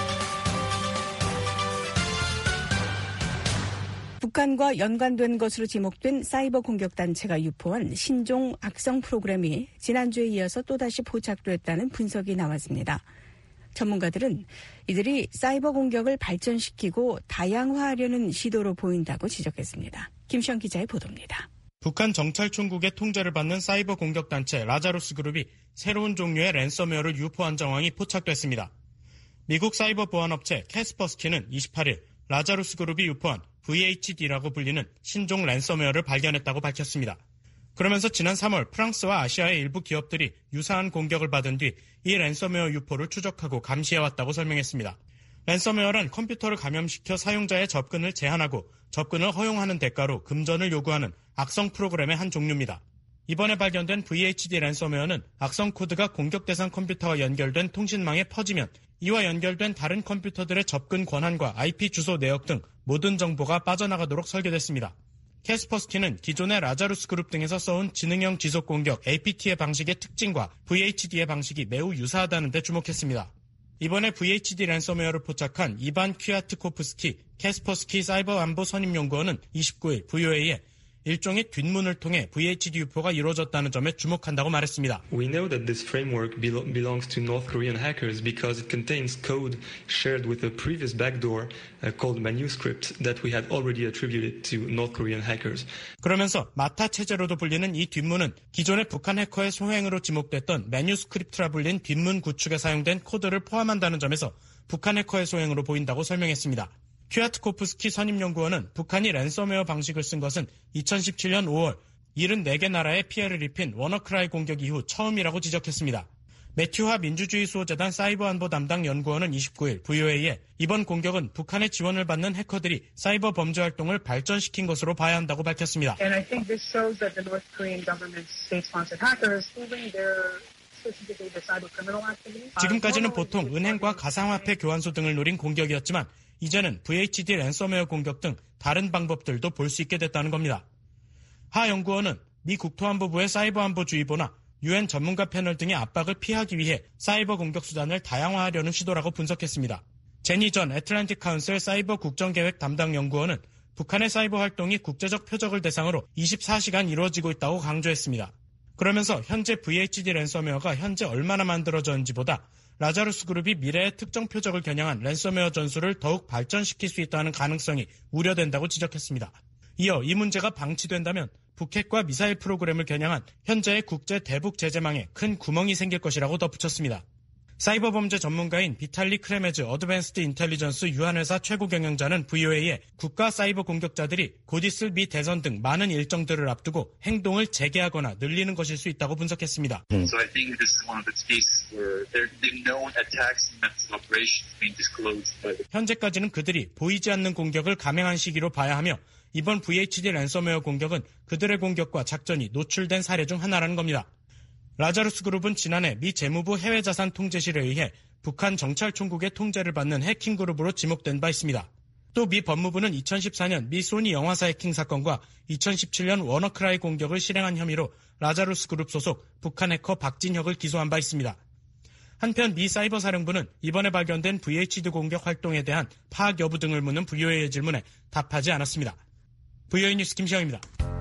북한과 연관된 것으로 지목된 사이버 공격 단체가 유포한 신종 악성 프로그램이 지난주에 이어서 또다시 포착됐다는 분석이 나왔습니다. 전문가들은 이들이 사이버 공격을 발전시키고 다양화하려는 시도로 보인다고 지적했습니다. 김시영 기자의 보도입니다. 북한 정찰총국의 통제를 받는 사이버 공격 단체 라자루스 그룹이 새로운 종류의 랜섬웨어를 유포한 정황이 포착됐습니다. 미국 사이버 보안업체 캐스퍼스키는 이십팔 일 라자루스 그룹이 유포한 브이에이치디라고 불리는 신종 랜섬웨어를 발견했다고 밝혔습니다. 그러면서 지난 삼월 프랑스와 아시아의 일부 기업들이 유사한 공격을 받은 뒤 이 랜섬웨어 유포를 추적하고 감시해왔다고 설명했습니다. 랜섬웨어란 컴퓨터를 감염시켜 사용자의 접근을 제한하고 접근을 허용하는 대가로 금전을 요구하는 악성 프로그램의 한 종류입니다. 이번에 발견된 브이에이치디 랜섬웨어는 악성 코드가 공격 대상 컴퓨터와 연결된 통신망에 퍼지면 이와 연결된 다른 컴퓨터들의 접근 권한과 아이피 주소 내역 등 모든 정보가 빠져나가도록 설계됐습니다. 캐스퍼스키는 기존의 라자루스 그룹 등에서 써온 지능형 지속 공격 에이피티의 방식의 특징과 브이에이치디의 방식이 매우 유사하다는 데 주목했습니다. 이번에 브이에이치디 랜섬웨어를 포착한 이반 퀴아트코프스키 캐스퍼스키 사이버 안보 선임연구원은 이십구 일 브이오에이에 일종의 뒷문을 통해 브이에이치디 유포가 이루어졌다는 점에 주목한다고 말했습니다. We know that this framework belongs to North Korean hackers because it contains code shared with a previous backdoor called Manuscript that we had already attributed to North Korean hackers. 그러면서 마타 체제로도 불리는 이 뒷문은 기존의 북한 해커의 소행으로 지목됐던 매뉴스크립트라 불린 뒷문 구축에 사용된 코드를 포함한다는 점에서 북한 해커의 소행으로 보인다고 설명했습니다. 퀴아트코프스키 선임연구원은 북한이 랜섬웨어 방식을 쓴 것은 이천십칠 년 오월 칠십사 개 나라에 피해를 입힌 워너크라이 공격 이후 처음이라고 지적했습니다. 매튜하 민주주의 수호재단 사이버 안보 담당 연구원은 이십구 일 브이오에이에 이번 공격은 북한의 지원을 받는 해커들이 사이버 범죄 활동을 발전시킨 것으로 봐야 한다고 밝혔습니다. And I think this shows that the North Korean government's state-sponsored hackers proving their 지금까지는 보통 은행과 가상화폐 교환소 등을 노린 공격이었지만 이제는 브이에이치디 랜섬웨어 공격 등 다른 방법들도 볼 수 있게 됐다는 겁니다. 하 연구원은 미 국토안보부의 사이버안보주의보나 유엔 전문가 패널 등의 압박을 피하기 위해 사이버 공격 수단을 다양화하려는 시도라고 분석했습니다. 제니 전 애틀랜틱 카운슬 사이버 국정계획 담당 연구원은 북한의 사이버 활동이 국제적 표적을 대상으로 이십사 시간 이루어지고 있다고 강조했습니다. 그러면서 현재 브이에이치디 랜섬웨어가 현재 얼마나 만들어졌는지보다 라자루스 그룹이 미래의 특정 표적을 겨냥한 랜섬웨어 전술을 더욱 발전시킬 수 있다는 가능성이 우려된다고 지적했습니다. 이어 이 문제가 방치된다면 북핵과 미사일 프로그램을 겨냥한 현재의 국제 대북 제재망에 큰 구멍이 생길 것이라고 덧붙였습니다. 사이버 범죄 전문가인 비탈리 크레메즈 어드밴스드 인텔리전스 유한회사 최고 경영자는 브이오에이에 국가 사이버 공격자들이 곧 있을 미 대선 등 많은 일정들을 앞두고 행동을 재개하거나 늘리는 것일 수 있다고 분석했습니다. So I think this is one of the cases where the known attacks and methods of operations being disclosed by the... 현재까지는 그들이 보이지 않는 공격을 감행한 시기로 봐야 하며 이번 브이에이치디 랜섬웨어 공격은 그들의 공격과 작전이 노출된 사례 중 하나라는 겁니다. 라자루스 그룹은 지난해 미 재무부 해외자산 통제실에 의해 북한 정찰총국의 통제를 받는 해킹 그룹으로 지목된 바 있습니다. 또 미 법무부는 이천십사 년 미 소니 영화사 해킹 사건과 이천십칠 년 워너크라이 공격을 실행한 혐의로 라자루스 그룹 소속 북한 해커 박진혁을 기소한 바 있습니다. 한편 미 사이버 사령부는 이번에 발견된 브이에이치디 공격 활동에 대한 파악 여부 등을 묻는 브이오에이의 질문에 답하지 않았습니다. 브이오에이 뉴스 김시영입니다.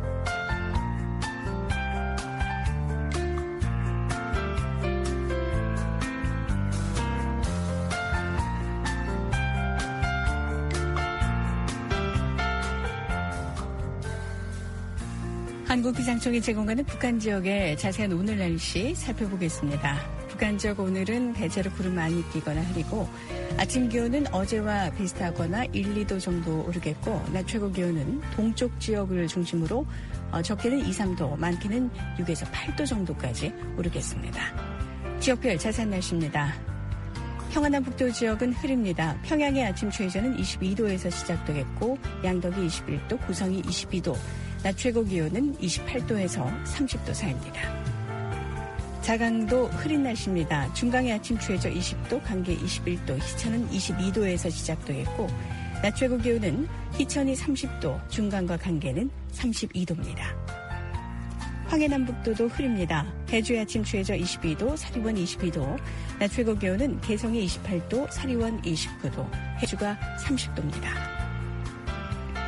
한국기상청이 제공하는 북한 지역의 자세한 오늘 날씨 살펴보겠습니다. 북한 지역 오늘은 대체로 구름 많이 끼거나 흐리고 아침 기온은 어제와 비슷하거나 일, 이 도 정도 오르겠고 낮 최고 기온은 동쪽 지역을 중심으로 적게는 이, 삼 도, 많게는 육에서 팔 도 정도까지 오르겠습니다. 지역별 자세한 날씨입니다. 평안남북도 지역은 흐립니다. 평양의 아침 최저는 이십이 도에서 시작되겠고 양덕이 이십일 도, 고성이 이십이 도, 낮 최고 기온은 이십팔 도에서 삼십 도 사이입니다. 자강도 흐린 날씨입니다. 중강의 아침 최저 이십 도, 강계 이십일 도, 희천은 이십이 도에서 시작되겠고 낮 최고 기온은 희천이 삼십 도, 중강과 강계는 삼십이 도입니다. 황해남북도도 흐립니다. 대주의 아침 최저 이십이 도, 사리원 이십이 도, 낮 최고 기온은 개성이 이십팔 도, 사리원 이십구 도, 해주가 삼십 도입니다.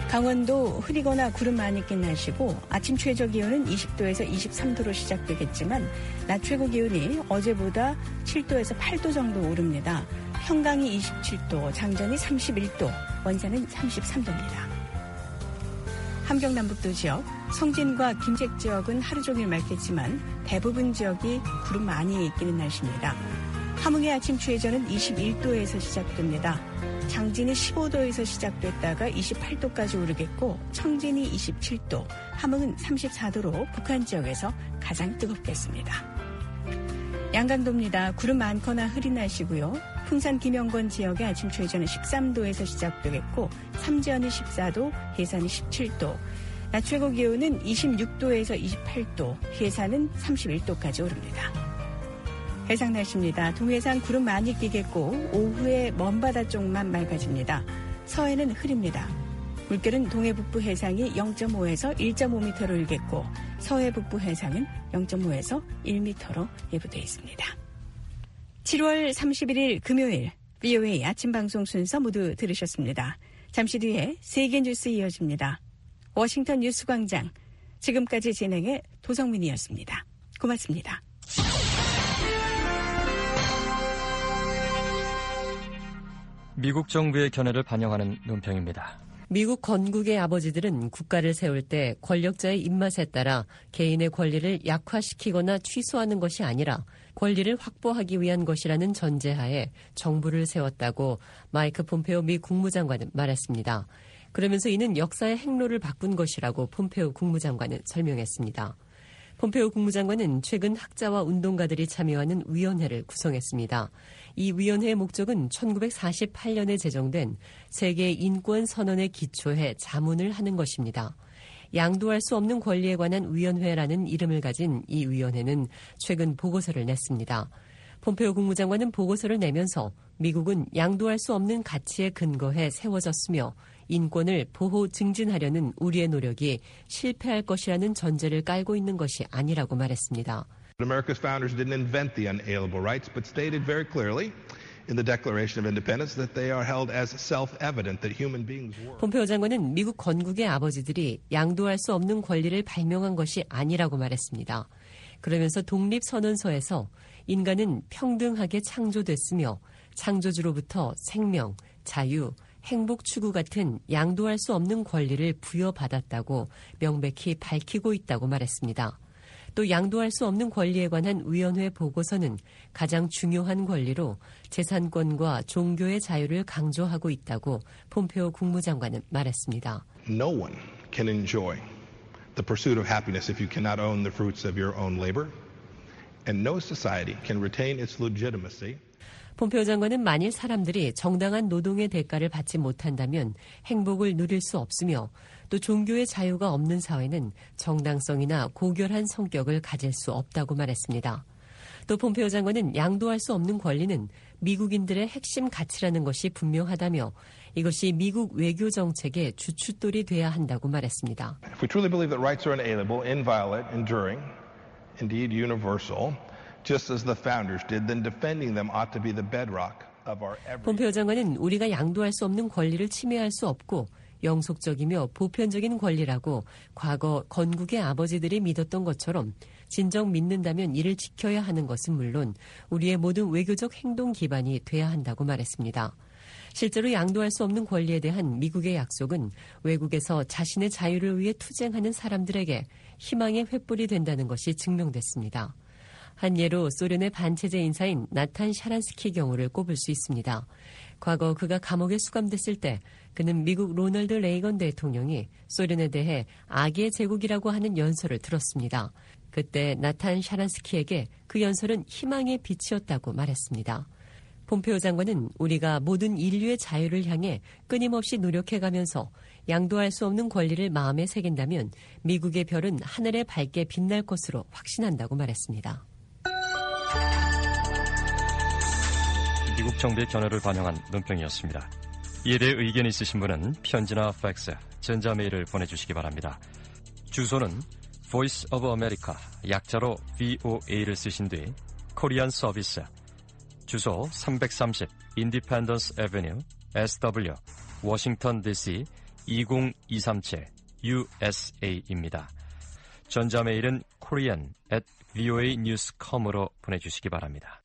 강원도 흐리거나 구름 많이 낀 날씨고 아침 최저 기온은 이십 도에서 이십삼 도로 시작되겠지만 낮 최고 기온이 어제보다 칠 도에서 팔 도 정도 오릅니다. 평강이 이십칠 도, 장전이 삼십일 도, 원산은 삼십삼 도입니다. 함경 남북도 지역, 성진과 김책 지역은 하루 종일 맑겠지만 대부분 지역이 구름 많이 끼는 날씨입니다. 함흥의 아침 최저는 이십일 도에서 시작됩니다. 장진이 십오 도에서 시작됐다가 이십팔 도까지 오르겠고 청진이 이십칠 도, 함흥은 삼십사 도로 북한 지역에서 가장 뜨겁겠습니다. 양강도입니다. 구름 많거나 흐린 날씨고요. 풍산 김영건 지역의 아침 최저는 십삼 도에서 시작되겠고 삼지연이 십사 도, 해산이 십칠 도, 낮 최고 기온은 이십육 도에서 이십팔 도, 해산은 삼십일 도까지 오릅니다. 해상 날씨입니다. 동해상 구름 많이 끼겠고 오후에 먼바다 쪽만 맑아집니다. 서해는 흐립니다. 물결은 동해 북부 해상이 영 점 오에서 일 점 오 미터로 일겠고 서해 북부 해상은 영 점 오에서 일 미터로 예보되어 있습니다. 칠월 삼십일일 금요일 브이오에이 아침 방송 순서 모두 들으셨습니다. 잠시 뒤에 세계 뉴스 이어집니다. 워싱턴 뉴스광장, 지금까지 진행의 도성민이었습니다. 고맙습니다. 미국 정부의 견해를 반영하는 논평입니다. 미국 건국의 아버지들은 국가를 세울 때 권력자의 입맛에 따라 개인의 권리를 약화시키거나 취소하는 것이 아니라 권리를 확보하기 위한 것이라는 전제하에 정부를 세웠다고 마이크 폼페오 미 국무장관은 말했습니다. 그러면서 이는 역사의 행로를 바꾼 것이라고 폼페오 국무장관은 설명했습니다. 폼페오 국무장관은 최근 학자와 운동가들이 참여하는 위원회를 구성했습니다. 이 위원회의 목적은 천구백사십팔 년에 제정된 세계 인권 선언에 기초해 자문을 하는 것입니다. 양도할 수 없는 권리에 관한 위원회라는 이름을 가진 이 위원회는 최근 보고서를 냈습니다. 폼페오 국무장관은 보고서를 내면서 미국은 양도할 수 없는 가치에 근거해 세워졌으며 인권을 보호 증진하려는 우리의 노력이 실패할 것이라는 전제를 깔고 있는 것이 아니라고 말했습니다. America's founders didn't invent the unalienable rights, but stated very clearly in the Declaration of Independence that they are held as self-evident that human beings were. 폼페오 장관은 미국 건국의 아버지들이 양도할 수 없는 권리를 발명한 것이 아니라고 말했습니다. 그러면서 독립선언서에서 인간은 평등하게 창조됐으며 창조주로부터 생명, 자유, 행복 추구 같은 양도할 수 없는 권리를 부여받았다고 명백히 밝히고 있다고 말했습니다. 또 양도할 수 없는 권리에 관한 위원회 보고서는 가장 중요한 권리로 재산권과 종교의 자유를 강조하고 있다고 폼페오 국무장관은 말했습니다. No one can enjoy the pursuit of happiness if you cannot own the fruits of your own labor, and no society can retain its legitimacy. 폼페오 장관은 만일 사람들이 정당한 노동의 대가를 받지 못한다면 행복을 누릴 수 없으며 또 종교의 자유가 없는 사회는 정당성이나 고결한 성격을 가질 수 없다고 말했습니다. 또 폼페오 장관은 양도할 수 없는 권리는 미국인들의 핵심 가치라는 것이 분명하다며 이것이 미국 외교 정책의 주춧돌이 돼야 한다고 말했습니다. If we truly believe that rights are inalienable, inviolate, enduring, indeed universal, just as the founders did, then defending them ought to be the bedrock of our every. 폼페오 장관은 우리가 양도할 수 없는 권리를 침해할 수 없고 영속적이며 보편적인 권리라고 과거 건국의 아버지들이 믿었던 것처럼 진정 믿는다면 이를 지켜야 하는 것은 물론 우리의 모든 외교적 행동 기반이 돼야 한다고 말했습니다. 실제로 양도할 수 없는 권리에 대한 미국의 약속은 외국에서 자신의 자유를 위해 투쟁하는 사람들에게 희망의 횃불이 된다는 것이 증명됐습니다. 한 예로 소련의 반체제 인사인 나탄 샤란스키 경우를 꼽을 수 있습니다. 과거 그가 감옥에 수감됐을 때 그는 미국 로널드 레이건 대통령이 소련에 대해 악의 제국이라고 하는 연설을 들었습니다. 그때 나탄 샤란스키에게 그 연설은 희망의 빛이었다고 말했습니다. 폼페오 장관은 우리가 모든 인류의 자유를 향해 끊임없이 노력해가면서 양도할 수 없는 권리를 마음에 새긴다면 미국의 별은 하늘에 밝게 빛날 것으로 확신한다고 말했습니다. 미국 정부의 견해를 반영한 논평이었습니다. 이에 대해 의견 있으신 분은 편지나 팩스, 전자메일을 보내주시기 바랍니다. 주소는 Voice of America, 약자로 브이오에이를 쓰신 뒤 코리안 서비스, 주소 삼백삼십 Independence Avenue, 에스더블유, 워싱턴 디씨 이공이삼칠 유에스에이입니다. 전자메일은 korean at voa news dot com으로 보내주시기 바랍니다.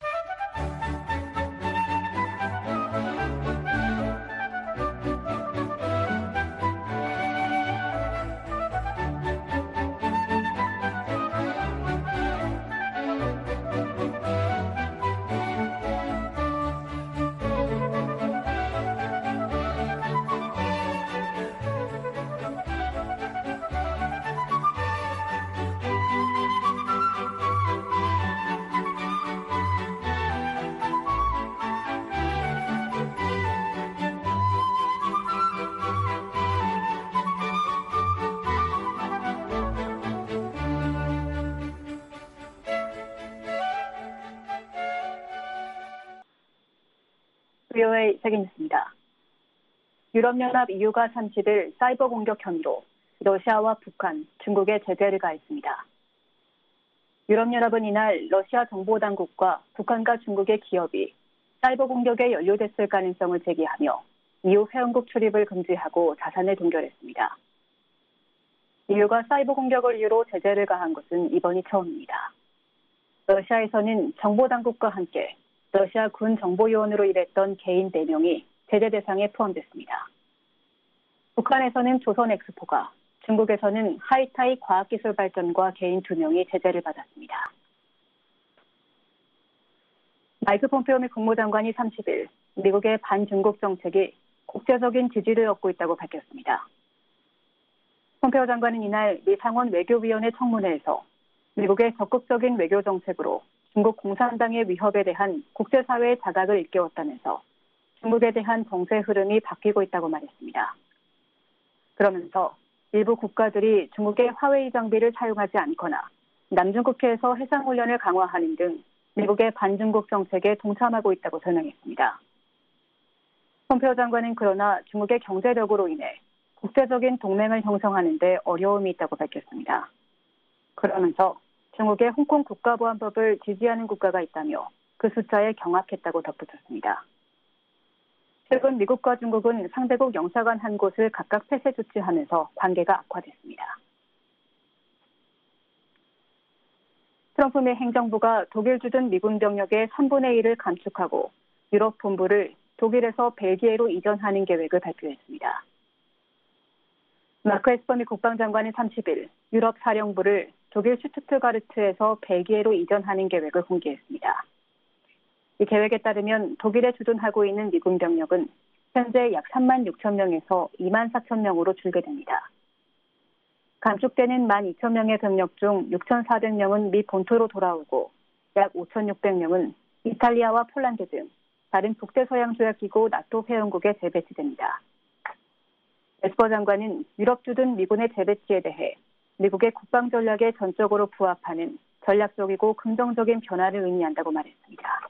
브이오에이 세계뉴스입니다. 유럽연합 이유가 삼십 일 사이버 공격 혐의로 러시아와 북한, 중국에 제재를 가했습니다. 유럽연합은 이날 러시아 정보당국과 북한과 중국의 기업이 사이버 공격에 연루됐을 가능성을 제기하며 이후 회원국 출입을 금지하고 자산을 동결했습니다. 이유가 사이버 공격을 이유로 제재를 가한 것은 이번이 처음입니다. 러시아에서는 정보당국과 함께 러시아 군 정보요원으로 일했던 개인 네 명이 제재 대상에 포함됐습니다. 북한에서는 조선엑스포가, 중국에서는 하이타이 과학기술발전과 개인 두 명이 제재를 받았습니다. 마이크 폼페오 미 국무장관이 삼십 일 미국의 반중국 정책이 국제적인 지지를 얻고 있다고 밝혔습니다. 폼페오 장관은 이날 미 상원 외교위원회 청문회에서 미국의 적극적인 외교 정책으로 중국 공산당의 위협에 대한 국제사회의 자각을 일깨웠다면서 중국에 대한 정세 흐름이 바뀌고 있다고 말했습니다. 그러면서 일부 국가들이 중국의 화웨이 장비를 사용하지 않거나 남중국해에서 해상훈련을 강화하는 등 미국의 반중국 정책에 동참하고 있다고 설명했습니다. 폼페오 장관은 그러나 중국의 경제력으로 인해 국제적인 동맹을 형성하는 데 어려움이 있다고 밝혔습니다. 그러면서 중국의 홍콩 국가보안법을 지지하는 국가가 있다며 그 숫자에 경악했다고 덧붙였습니다. 최근 미국과 중국은 상대국 영사관 한 곳을 각각 폐쇄 조치하면서 관계가 악화됐습니다. 트럼프 미 행정부가 독일 주둔 미군 병력의 삼분의 일을 감축하고 유럽 본부를 독일에서 벨기에로 이전하는 계획을 발표했습니다. 마크 에스퍼 미 국방장관은 삼십 일 유럽 사령부를 독일 슈투트가르트에서 벨기에로 이전하는 계획을 공개했습니다. 이 계획에 따르면 독일에 주둔하고 있는 미군 병력은 현재 약 삼만 육천 명에서 이만 사천 명으로 줄게 됩니다. 감축되는 만 이천 명의 병력 중 육천사백 명은 미 본토로 돌아오고 약 오천육백 명은 이탈리아와 폴란드 등 다른 북대서양조약기구 나토 회원국에 재배치됩니다. 에스퍼 장관은 유럽 주둔 미군의 재배치에 대해 미국의 국방 전략에 전적으로 부합하는 전략적이고 긍정적인 변화를 의미한다고 말했습니다.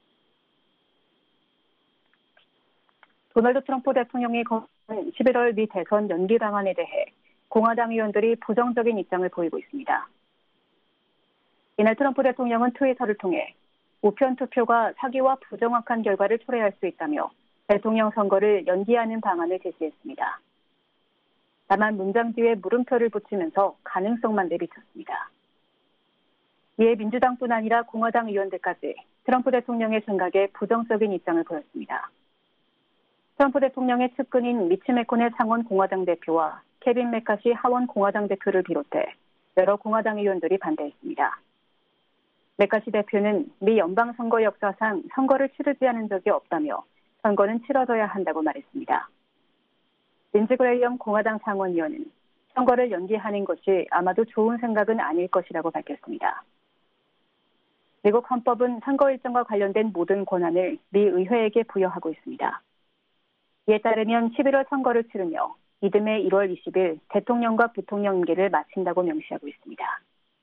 도널드 트럼프 대통령이 거부한 십일월 미 대선 연기 방안에 대해 공화당 의원들이 부정적인 입장을 보이고 있습니다. 이날 트럼프 대통령은 트위터를 통해 우편 투표가 사기와 부정확한 결과를 초래할 수 있다며 대통령 선거를 연기하는 방안을 제시했습니다. 다만 문장 뒤에 물음표를 붙이면서 가능성만 내비쳤습니다. 이에 민주당뿐 아니라 공화당 의원들까지 트럼프 대통령의 생각에 부정적인 입장을 보였습니다. 트럼프 대통령의 측근인 미치 매코넬 상원 공화당 대표와 케빈 메카시 하원 공화당 대표를 비롯해 여러 공화당 의원들이 반대했습니다. 메카시 대표는 미 연방선거 역사상 선거를 치르지 않은 적이 없다며 선거는 치러져야 한다고 말했습니다. 린지 그레이엄 공화당 상원의원은 선거를 연기하는 것이 아마도 좋은 생각은 아닐 것이라고 밝혔습니다. 미국 헌법은 선거 일정과 관련된 모든 권한을 미 의회에게 부여하고 있습니다. 이에 따르면 십일월 선거를 치르며 이듬해 일월 이십일 대통령과 부통령 임기를 마친다고 명시하고 있습니다.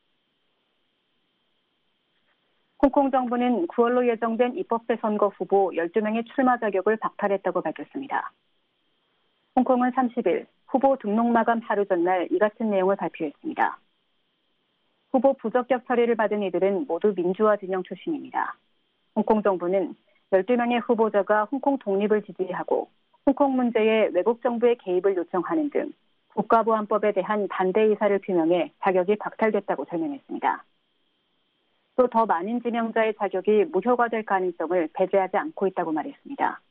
홍콩 정부는 구월로 예정된 입법대 선거 후보 열두 명의 출마 자격을 박탈했다고 밝혔습니다. 홍콩은 삼십 일 후보 등록 마감 하루 전날 이 같은 내용을 발표했습니다. 후보 부적격 처리를 받은 이들은 모두 민주화 진영 출신입니다. 홍콩 정부는 열두 명의 후보자가 홍콩 독립을 지지하고 홍콩 문제에 외국 정부의 개입을 요청하는 등 국가보안법에 대한 반대 의사를 표명해 자격이 박탈됐다고 설명했습니다. 또 더 많은 지명자의 자격이 무효화될 가능성을 배제하지 않고 있다고 말했습니다.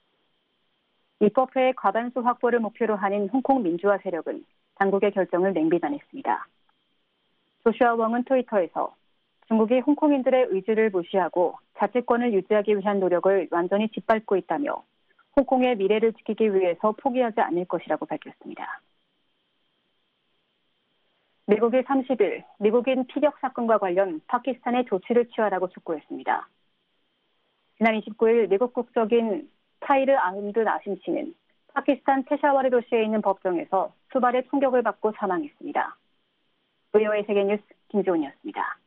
입법회의 과반수 확보를 목표로 하는 홍콩 민주화 세력은 당국의 결정을 냉비난했습니다. 조슈아 웡은 트위터에서 중국이 홍콩인들의 의지를 무시하고 자치권을 유지하기 위한 노력을 완전히 짓밟고 있다며 홍콩의 미래를 지키기 위해서 포기하지 않을 것이라고 밝혔습니다. 미국이 삼십 일 미국인 피격 사건과 관련 파키스탄의 조치를 취하라고 촉구했습니다. 지난 이십구 일 미국 국적인 타이르 아흠드 나심 씨는 파키스탄 페샤와르 도시에 있는 법정에서 수발의 총격을 받고 사망했습니다. 브이오에이 세계뉴스 김지훈이었습니다.